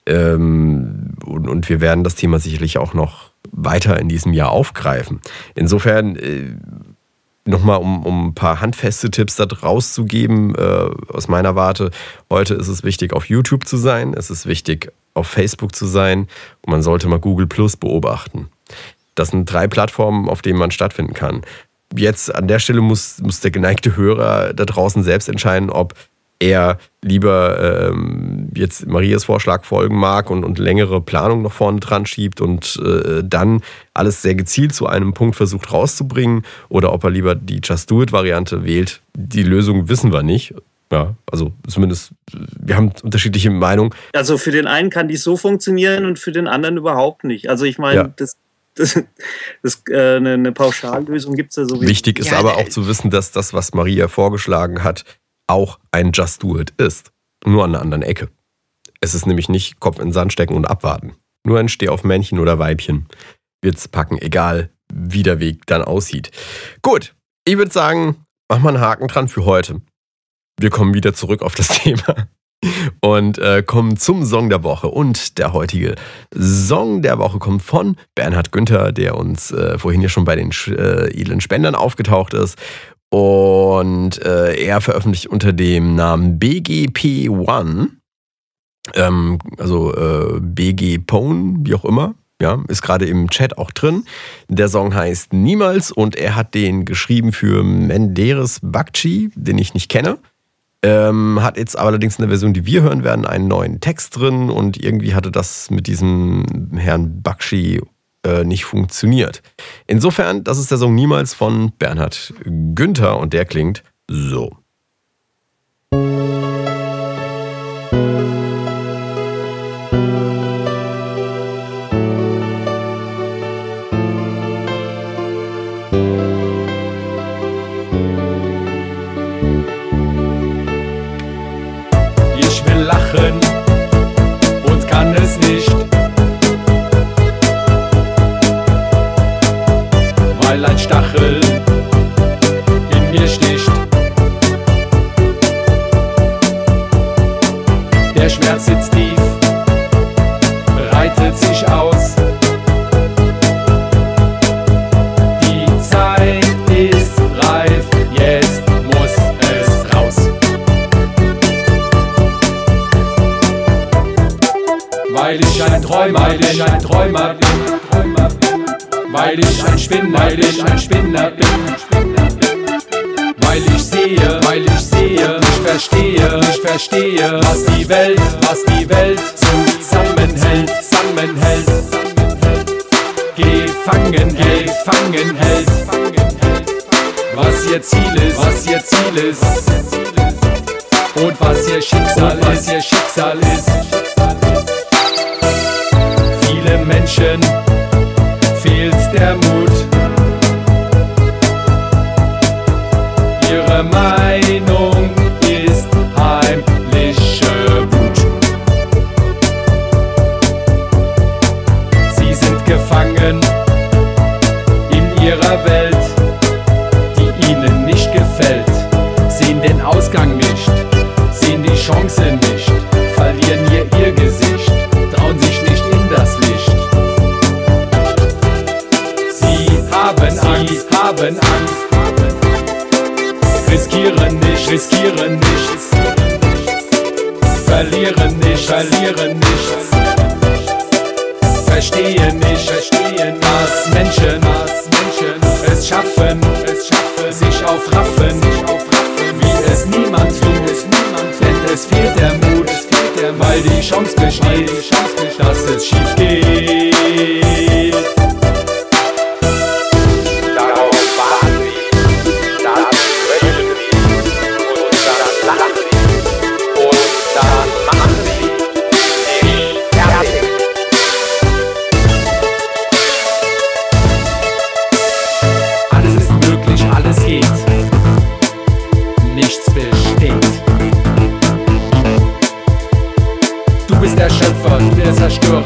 Ähm, und, und wir werden das Thema sicherlich auch noch weiter in diesem Jahr aufgreifen. Insofern äh, nochmal, um, um ein paar handfeste Tipps da rauszugeben, äh, aus meiner Warte. Heute ist es wichtig, auf YouTube zu sein. Es ist wichtig, auf Facebook zu sein. Und man sollte mal Google Plus beobachten. Das sind drei Plattformen, auf denen man stattfinden kann. Jetzt an der Stelle muss, muss der geneigte Hörer da draußen selbst entscheiden, ob er lieber ähm, jetzt Marias Vorschlag folgen mag und, und längere Planung noch vorne dran schiebt und äh, dann alles sehr gezielt zu einem Punkt versucht rauszubringen, oder ob er lieber die Just-Do-It-Variante wählt. Die Lösung wissen wir nicht. Ja, also zumindest, wir haben unterschiedliche Meinungen. Also für den einen kann die so funktionieren und für den anderen überhaupt nicht. Also ich meine, Ja. das, das, das, äh, eine, eine Pauschallösung gibt es ja sowieso. Wichtig ist Ja, aber äh, auch zu wissen, dass das, was Maria vorgeschlagen hat, auch ein Just Do It ist. Nur an einer anderen Ecke. Es ist nämlich nicht Kopf in den Sand stecken und abwarten. Nur ein Steh auf Männchen oder Weibchen wird's packen, egal wie der Weg dann aussieht. Gut, ich würde sagen, mach mal einen Haken dran für heute. Wir kommen wieder zurück auf das Thema und äh, kommen zum Song der Woche. Und der heutige Song der Woche kommt von Bernhard Günther, der uns äh, vorhin ja schon bei den äh, edlen Spendern aufgetaucht ist. Und äh, er veröffentlicht unter dem Namen B G P eins, ähm, also äh, B G Pone, wie auch immer. Ja, ist gerade im Chat auch drin. Der Song heißt Niemals und er hat den geschrieben für Menderes Bakci, den ich nicht kenne. Ähm, hat jetzt allerdings in der Version, die wir hören werden, einen neuen Text drin und irgendwie hatte das mit diesem Herrn Bakci äh, nicht funktioniert. Insofern, das ist der Song Niemals von Bernhard Günther und der klingt so. Und kann es nicht, weil ein Stachel in mir sticht. Der Schmerz sitzt tief, breitet sich aus. Die Zeit ist reif, jetzt muss es raus. Weil ich ein Träumer, weil ich ein Träumer bin, weil ich ein Spinner, weil ich ein Spinner bin, weil ich sehe, weil ich sehe, ich verstehe, ich verstehe, was die Welt, was die Welt zusammenhält, zusammenhält, gefangen, gefangen hält, was ihr Ziel ist, was ihr Ziel ist und was ihr Schicksal, was ihr Schicksal ist. Menschen fehlt der Mut, ihre Meinung ist heimliche Wut. Sie sind gefangen in ihrer Welt, die ihnen nicht gefällt, sehen den Ausgang nicht, sehen die Chance nicht, verlieren hier ihr Gesicht, trauen sich nicht in das Licht. Haben Angst, haben Angst, riskieren nicht, riskieren nichts, verlieren nicht, verlieren nichts, verstehen nicht, verstehen, was Menschen, was Menschen es schaffen, es schaffen, sich aufraffen, sich aufraffen, wie es niemand tut, es niemand, denn es fehlt der Mut, es fehlt der Mut, weil die Chance besteht, die Chance besteht, dass es schief geht. Der Schöpfer, der Zerstörer,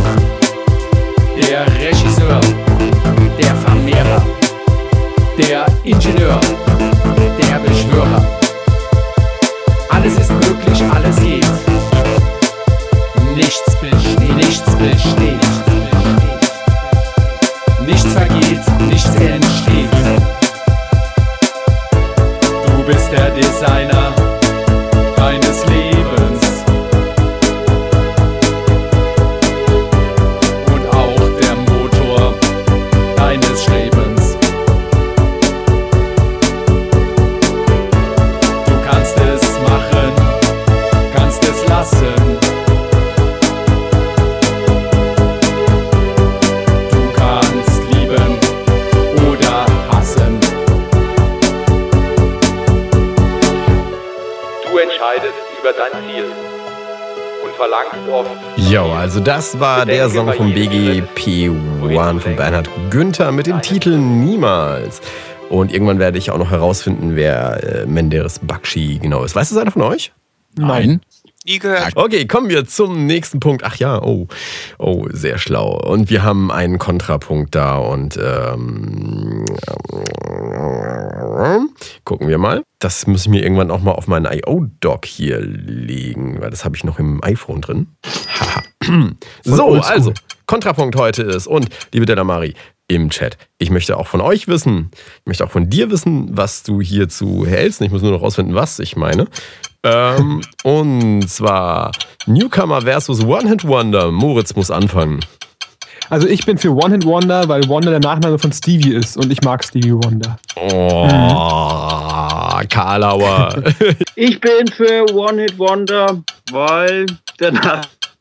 der Regisseur, der Vermehrer, der Ingenieur, der Beschwörer. Alles ist möglich, alles geht. Nichts besteht, nichts besteht. Nichts vergeht, nichts entsteht. Du bist der Designer deines Lebens. Über dein Ziel und verlangt oft. Jo, also das war der Song vom B G P eins von Bernhard Günther mit dem Titel Niemals. Und irgendwann werde ich auch noch herausfinden, wer äh, Menderes Bakci genau ist. Weiß das einer von euch? Nein. Nie gehört. Okay, kommen wir zum nächsten Punkt. Ach ja, oh, oh, sehr schlau. Und wir haben einen Kontrapunkt da und ähm, gucken wir mal. Das muss ich mir irgendwann auch mal auf meinen I O-Doc hier legen, weil das habe ich noch im iPhone drin. So, also, Kontrapunkt heute ist, und liebe Delamari, im Chat. Ich möchte auch von euch wissen, ich möchte auch von dir wissen, was du hierzu hältst. Ich muss nur noch rausfinden, was ich meine. Ähm, und zwar Newcomer versus One-Hit Wonder. Moritz muss anfangen. Also ich bin für One-Hit-Wonder, weil Wonder der Nachname von Stevie ist und ich mag Stevie Wonder. Oh, mhm. Karlauer. Ich bin für One-Hit-Wonder, weil der Name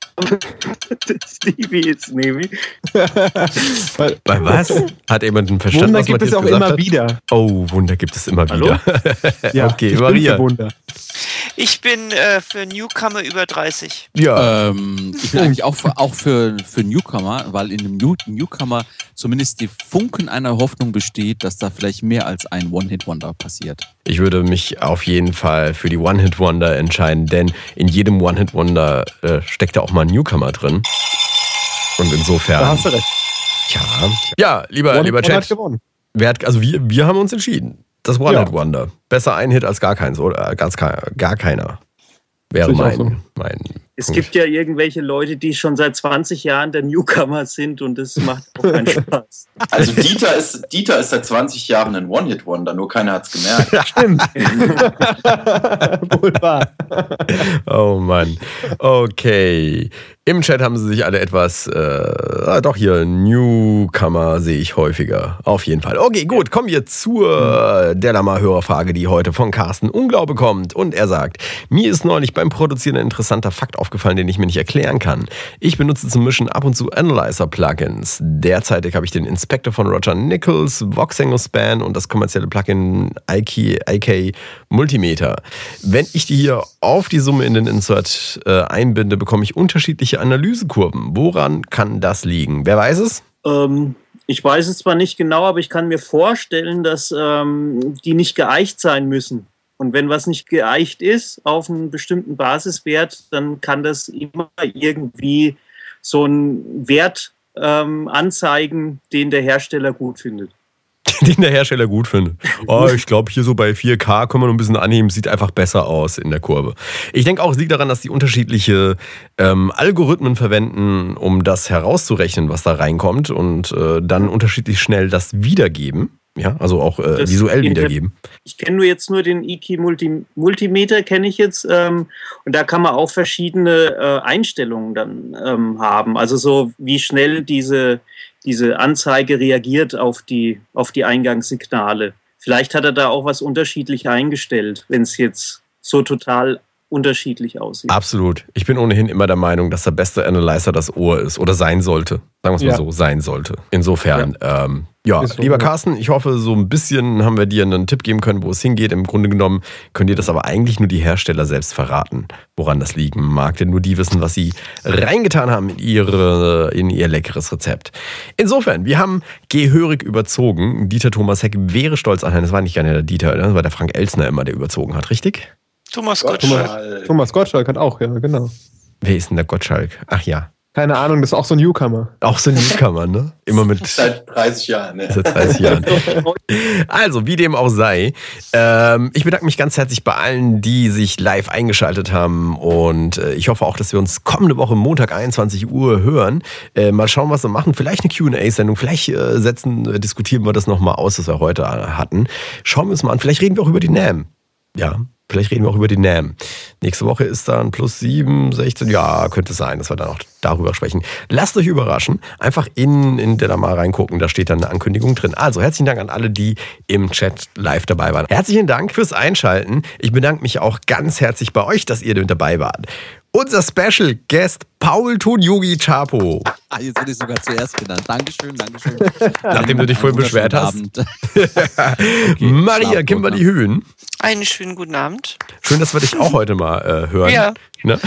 Stevie ist nämlich. Bei was? Hat jemand einen verstanden? Wunder gibt es auch immer hat? wieder. Oh, Wunder gibt es immer Hallo? wieder. Ja, okay, ich Maria. bin für Wunder. Ich bin äh, für Newcomer über dreißig. Ja. Ähm, ich bin eigentlich auch für, auch für, für Newcomer, weil in dem New, Newcomer zumindest die Funken einer Hoffnung besteht, dass da vielleicht mehr als ein One-Hit-Wonder passiert. Ich würde mich auf jeden Fall für die One-Hit-Wonder entscheiden, denn in jedem One-Hit-Wonder äh, steckt da auch mal ein Newcomer drin. Und insofern... Da hast du recht. Ja, ja lieber, One lieber Chat. Hat gewonnen. Wer hat, also wir, wir haben uns entschieden. Das One-Hit-Wonder. Besser ein Hit als gar keins, oder? Ganz, gar keiner. Wäre mein, so. mein Es Punkt. Gibt ja irgendwelche Leute, die schon seit zwanzig Jahren der Newcomer sind und das macht auch keinen Spaß. Also Dieter ist, Dieter ist seit zwanzig Jahren ein One-Hit-Wonder, nur keiner hat es gemerkt. Stimmt. Wohl wahr. Oh Mann. Okay. Im Chat haben sie sich alle etwas, äh, doch hier, Newcomer sehe ich häufiger. Auf jeden Fall. Okay, gut, kommen wir zur Delamar-Hörerfrage, die heute von Carsten Unglaube kommt. Und er sagt, mir ist neulich beim Produzieren ein interessanter Fakt aufgefallen, den ich mir nicht erklären kann. Ich benutze zum Mischen ab und zu Analyzer-Plugins. Derzeitig habe ich den Inspector von Roger Nichols, Voxengo-Span und das kommerzielle Plugin I K Multimeter. Wenn ich die hier auf die Summe in den Insert äh, einbinde, bekomme ich unterschiedliche Analysekurven. Woran kann das liegen? Wer weiß es? Ähm, ich weiß es zwar nicht genau, aber ich kann mir vorstellen, dass ähm, die nicht geeicht sein müssen. Und wenn was nicht geeicht ist auf einen bestimmten Basiswert, dann kann das immer irgendwie so einen Wert ähm, anzeigen, den der Hersteller gut findet. Den der Hersteller gut findet. Oh, ich glaube, hier so bei vier K können wir noch ein bisschen anheben, sieht einfach besser aus in der Kurve. Ich denke auch, es liegt daran, dass die unterschiedliche ähm, Algorithmen verwenden, um das herauszurechnen, was da reinkommt und äh, dann unterschiedlich schnell das wiedergeben. Ja, also auch äh, visuell wiedergeben. Ich kenne nur jetzt nur den I K Multi Multimeter, kenne ich jetzt. Ähm, und da kann man auch verschiedene äh, Einstellungen dann ähm, haben. Also so, wie schnell diese, diese Anzeige reagiert auf die, auf die Eingangssignale. Vielleicht hat er da auch was unterschiedlich eingestellt, wenn es jetzt so total unterschiedlich aussieht. Absolut. Ich bin ohnehin immer der Meinung, dass der beste Analyzer das Ohr ist oder sein sollte. Sagen wir es mal ja. so, sein sollte. Insofern, ja, ähm, ja so lieber Carsten, ich hoffe, so ein bisschen haben wir dir einen Tipp geben können, wo es hingeht. Im Grunde genommen können dir das aber eigentlich nur die Hersteller selbst verraten, woran das liegen mag. Denn nur die wissen, was sie reingetan haben in, ihre, in ihr leckeres Rezept. Insofern, wir haben gehörig überzogen. Dieter Thomas Heck wäre stolz an, das war nicht gerne der Dieter, das war der Frank Elsner immer, der überzogen hat, richtig? Thomas Gottschalk. Thomas Gottschalk hat auch, ja, genau. Wer ist denn der Gottschalk? Ach ja. Keine Ahnung, das ist auch so ein Newcomer. Auch so ein Newcomer, ne? Immer mit... Seit dreißig Jahren, ne? Seit dreißig Jahren. Also, wie dem auch sei, ähm, ich bedanke mich ganz herzlich bei allen, die sich live eingeschaltet haben und äh, ich hoffe auch, dass wir uns kommende Woche Montag einundzwanzig Uhr hören. Äh, mal schauen, was wir machen. Vielleicht eine Q und A-Sendung, vielleicht äh, setzen, äh, diskutieren wir das nochmal aus, was wir heute hatten. Schauen wir uns mal an. Vielleicht reden wir auch über die NAMM. Ja, vielleicht reden wir auch über die NAMM. Nächste Woche ist dann plus sieben, sechzehn, ja, könnte sein, dass wir dann auch darüber sprechen. Lasst euch überraschen. Einfach in, in Delamar reingucken, da steht dann eine Ankündigung drin. Also, herzlichen Dank an alle, die im Chat live dabei waren. Herzlichen Dank fürs Einschalten. Ich bedanke mich auch ganz herzlich bei euch, dass ihr mit dabei wart. Unser Special Guest Paul Tunyogi Chapo. Ah, jetzt bin ich sogar zuerst genannt. Dankeschön, Dankeschön. Nachdem du dich vorhin beschwert hast. Okay, Maria Kimberly Höhn. Einen schönen guten Abend. Schön, dass wir dich auch heute mal äh, hören. Ja. Ne?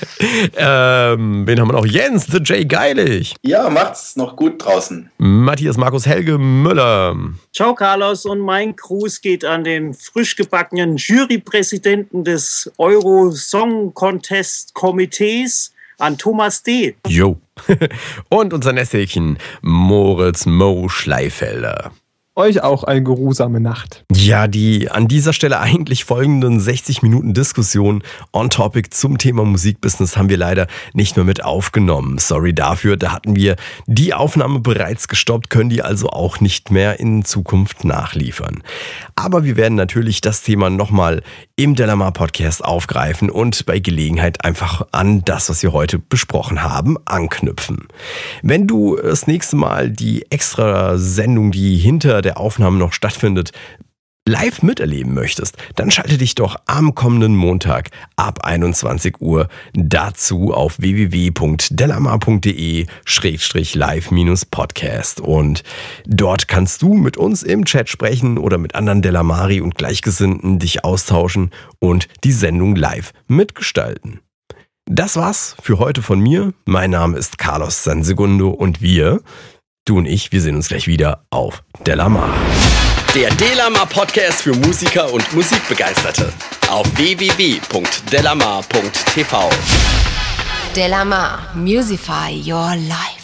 ähm, wen haben wir noch? Jens, The Jay Geilig. Ja, macht's noch gut draußen. Matthias Markus Helge Müller. Ciao, Carlos. Und mein Gruß geht an den frisch gebackenen Jurypräsidenten des Euro Song Contest Komitees, an Thomas D. Jo. Und unser Nesthäkchen Moritz Mo Schleifelder. Euch auch eine geruhsame Nacht. Ja, die an dieser Stelle eigentlich folgenden sechzig Minuten Diskussion on Topic zum Thema Musikbusiness haben wir leider nicht mehr mit aufgenommen. Sorry dafür, da hatten wir die Aufnahme bereits gestoppt, können die also auch nicht mehr in Zukunft nachliefern. Aber wir werden natürlich das Thema nochmal im Delamar Podcast aufgreifen und bei Gelegenheit einfach an das, was wir heute besprochen haben, anknüpfen. Wenn du das nächste Mal die extra Sendung, die hinter der Aufnahme noch stattfindet, live miterleben möchtest, dann schalte dich doch am kommenden Montag ab einundzwanzig Uhr dazu auf w w w punkt delamar punkt de schrägstrich live Podcast und dort kannst du mit uns im Chat sprechen oder mit anderen Delamari und Gleichgesinnten dich austauschen und die Sendung live mitgestalten. Das war's für heute von mir. Mein Name ist Carlos Sansegundo und wir, du und ich, wir sehen uns gleich wieder auf Delamar. Der Delamar Podcast für Musiker und Musikbegeisterte auf w w w punkt delamar punkt t v. Delamar, Musify Your Life.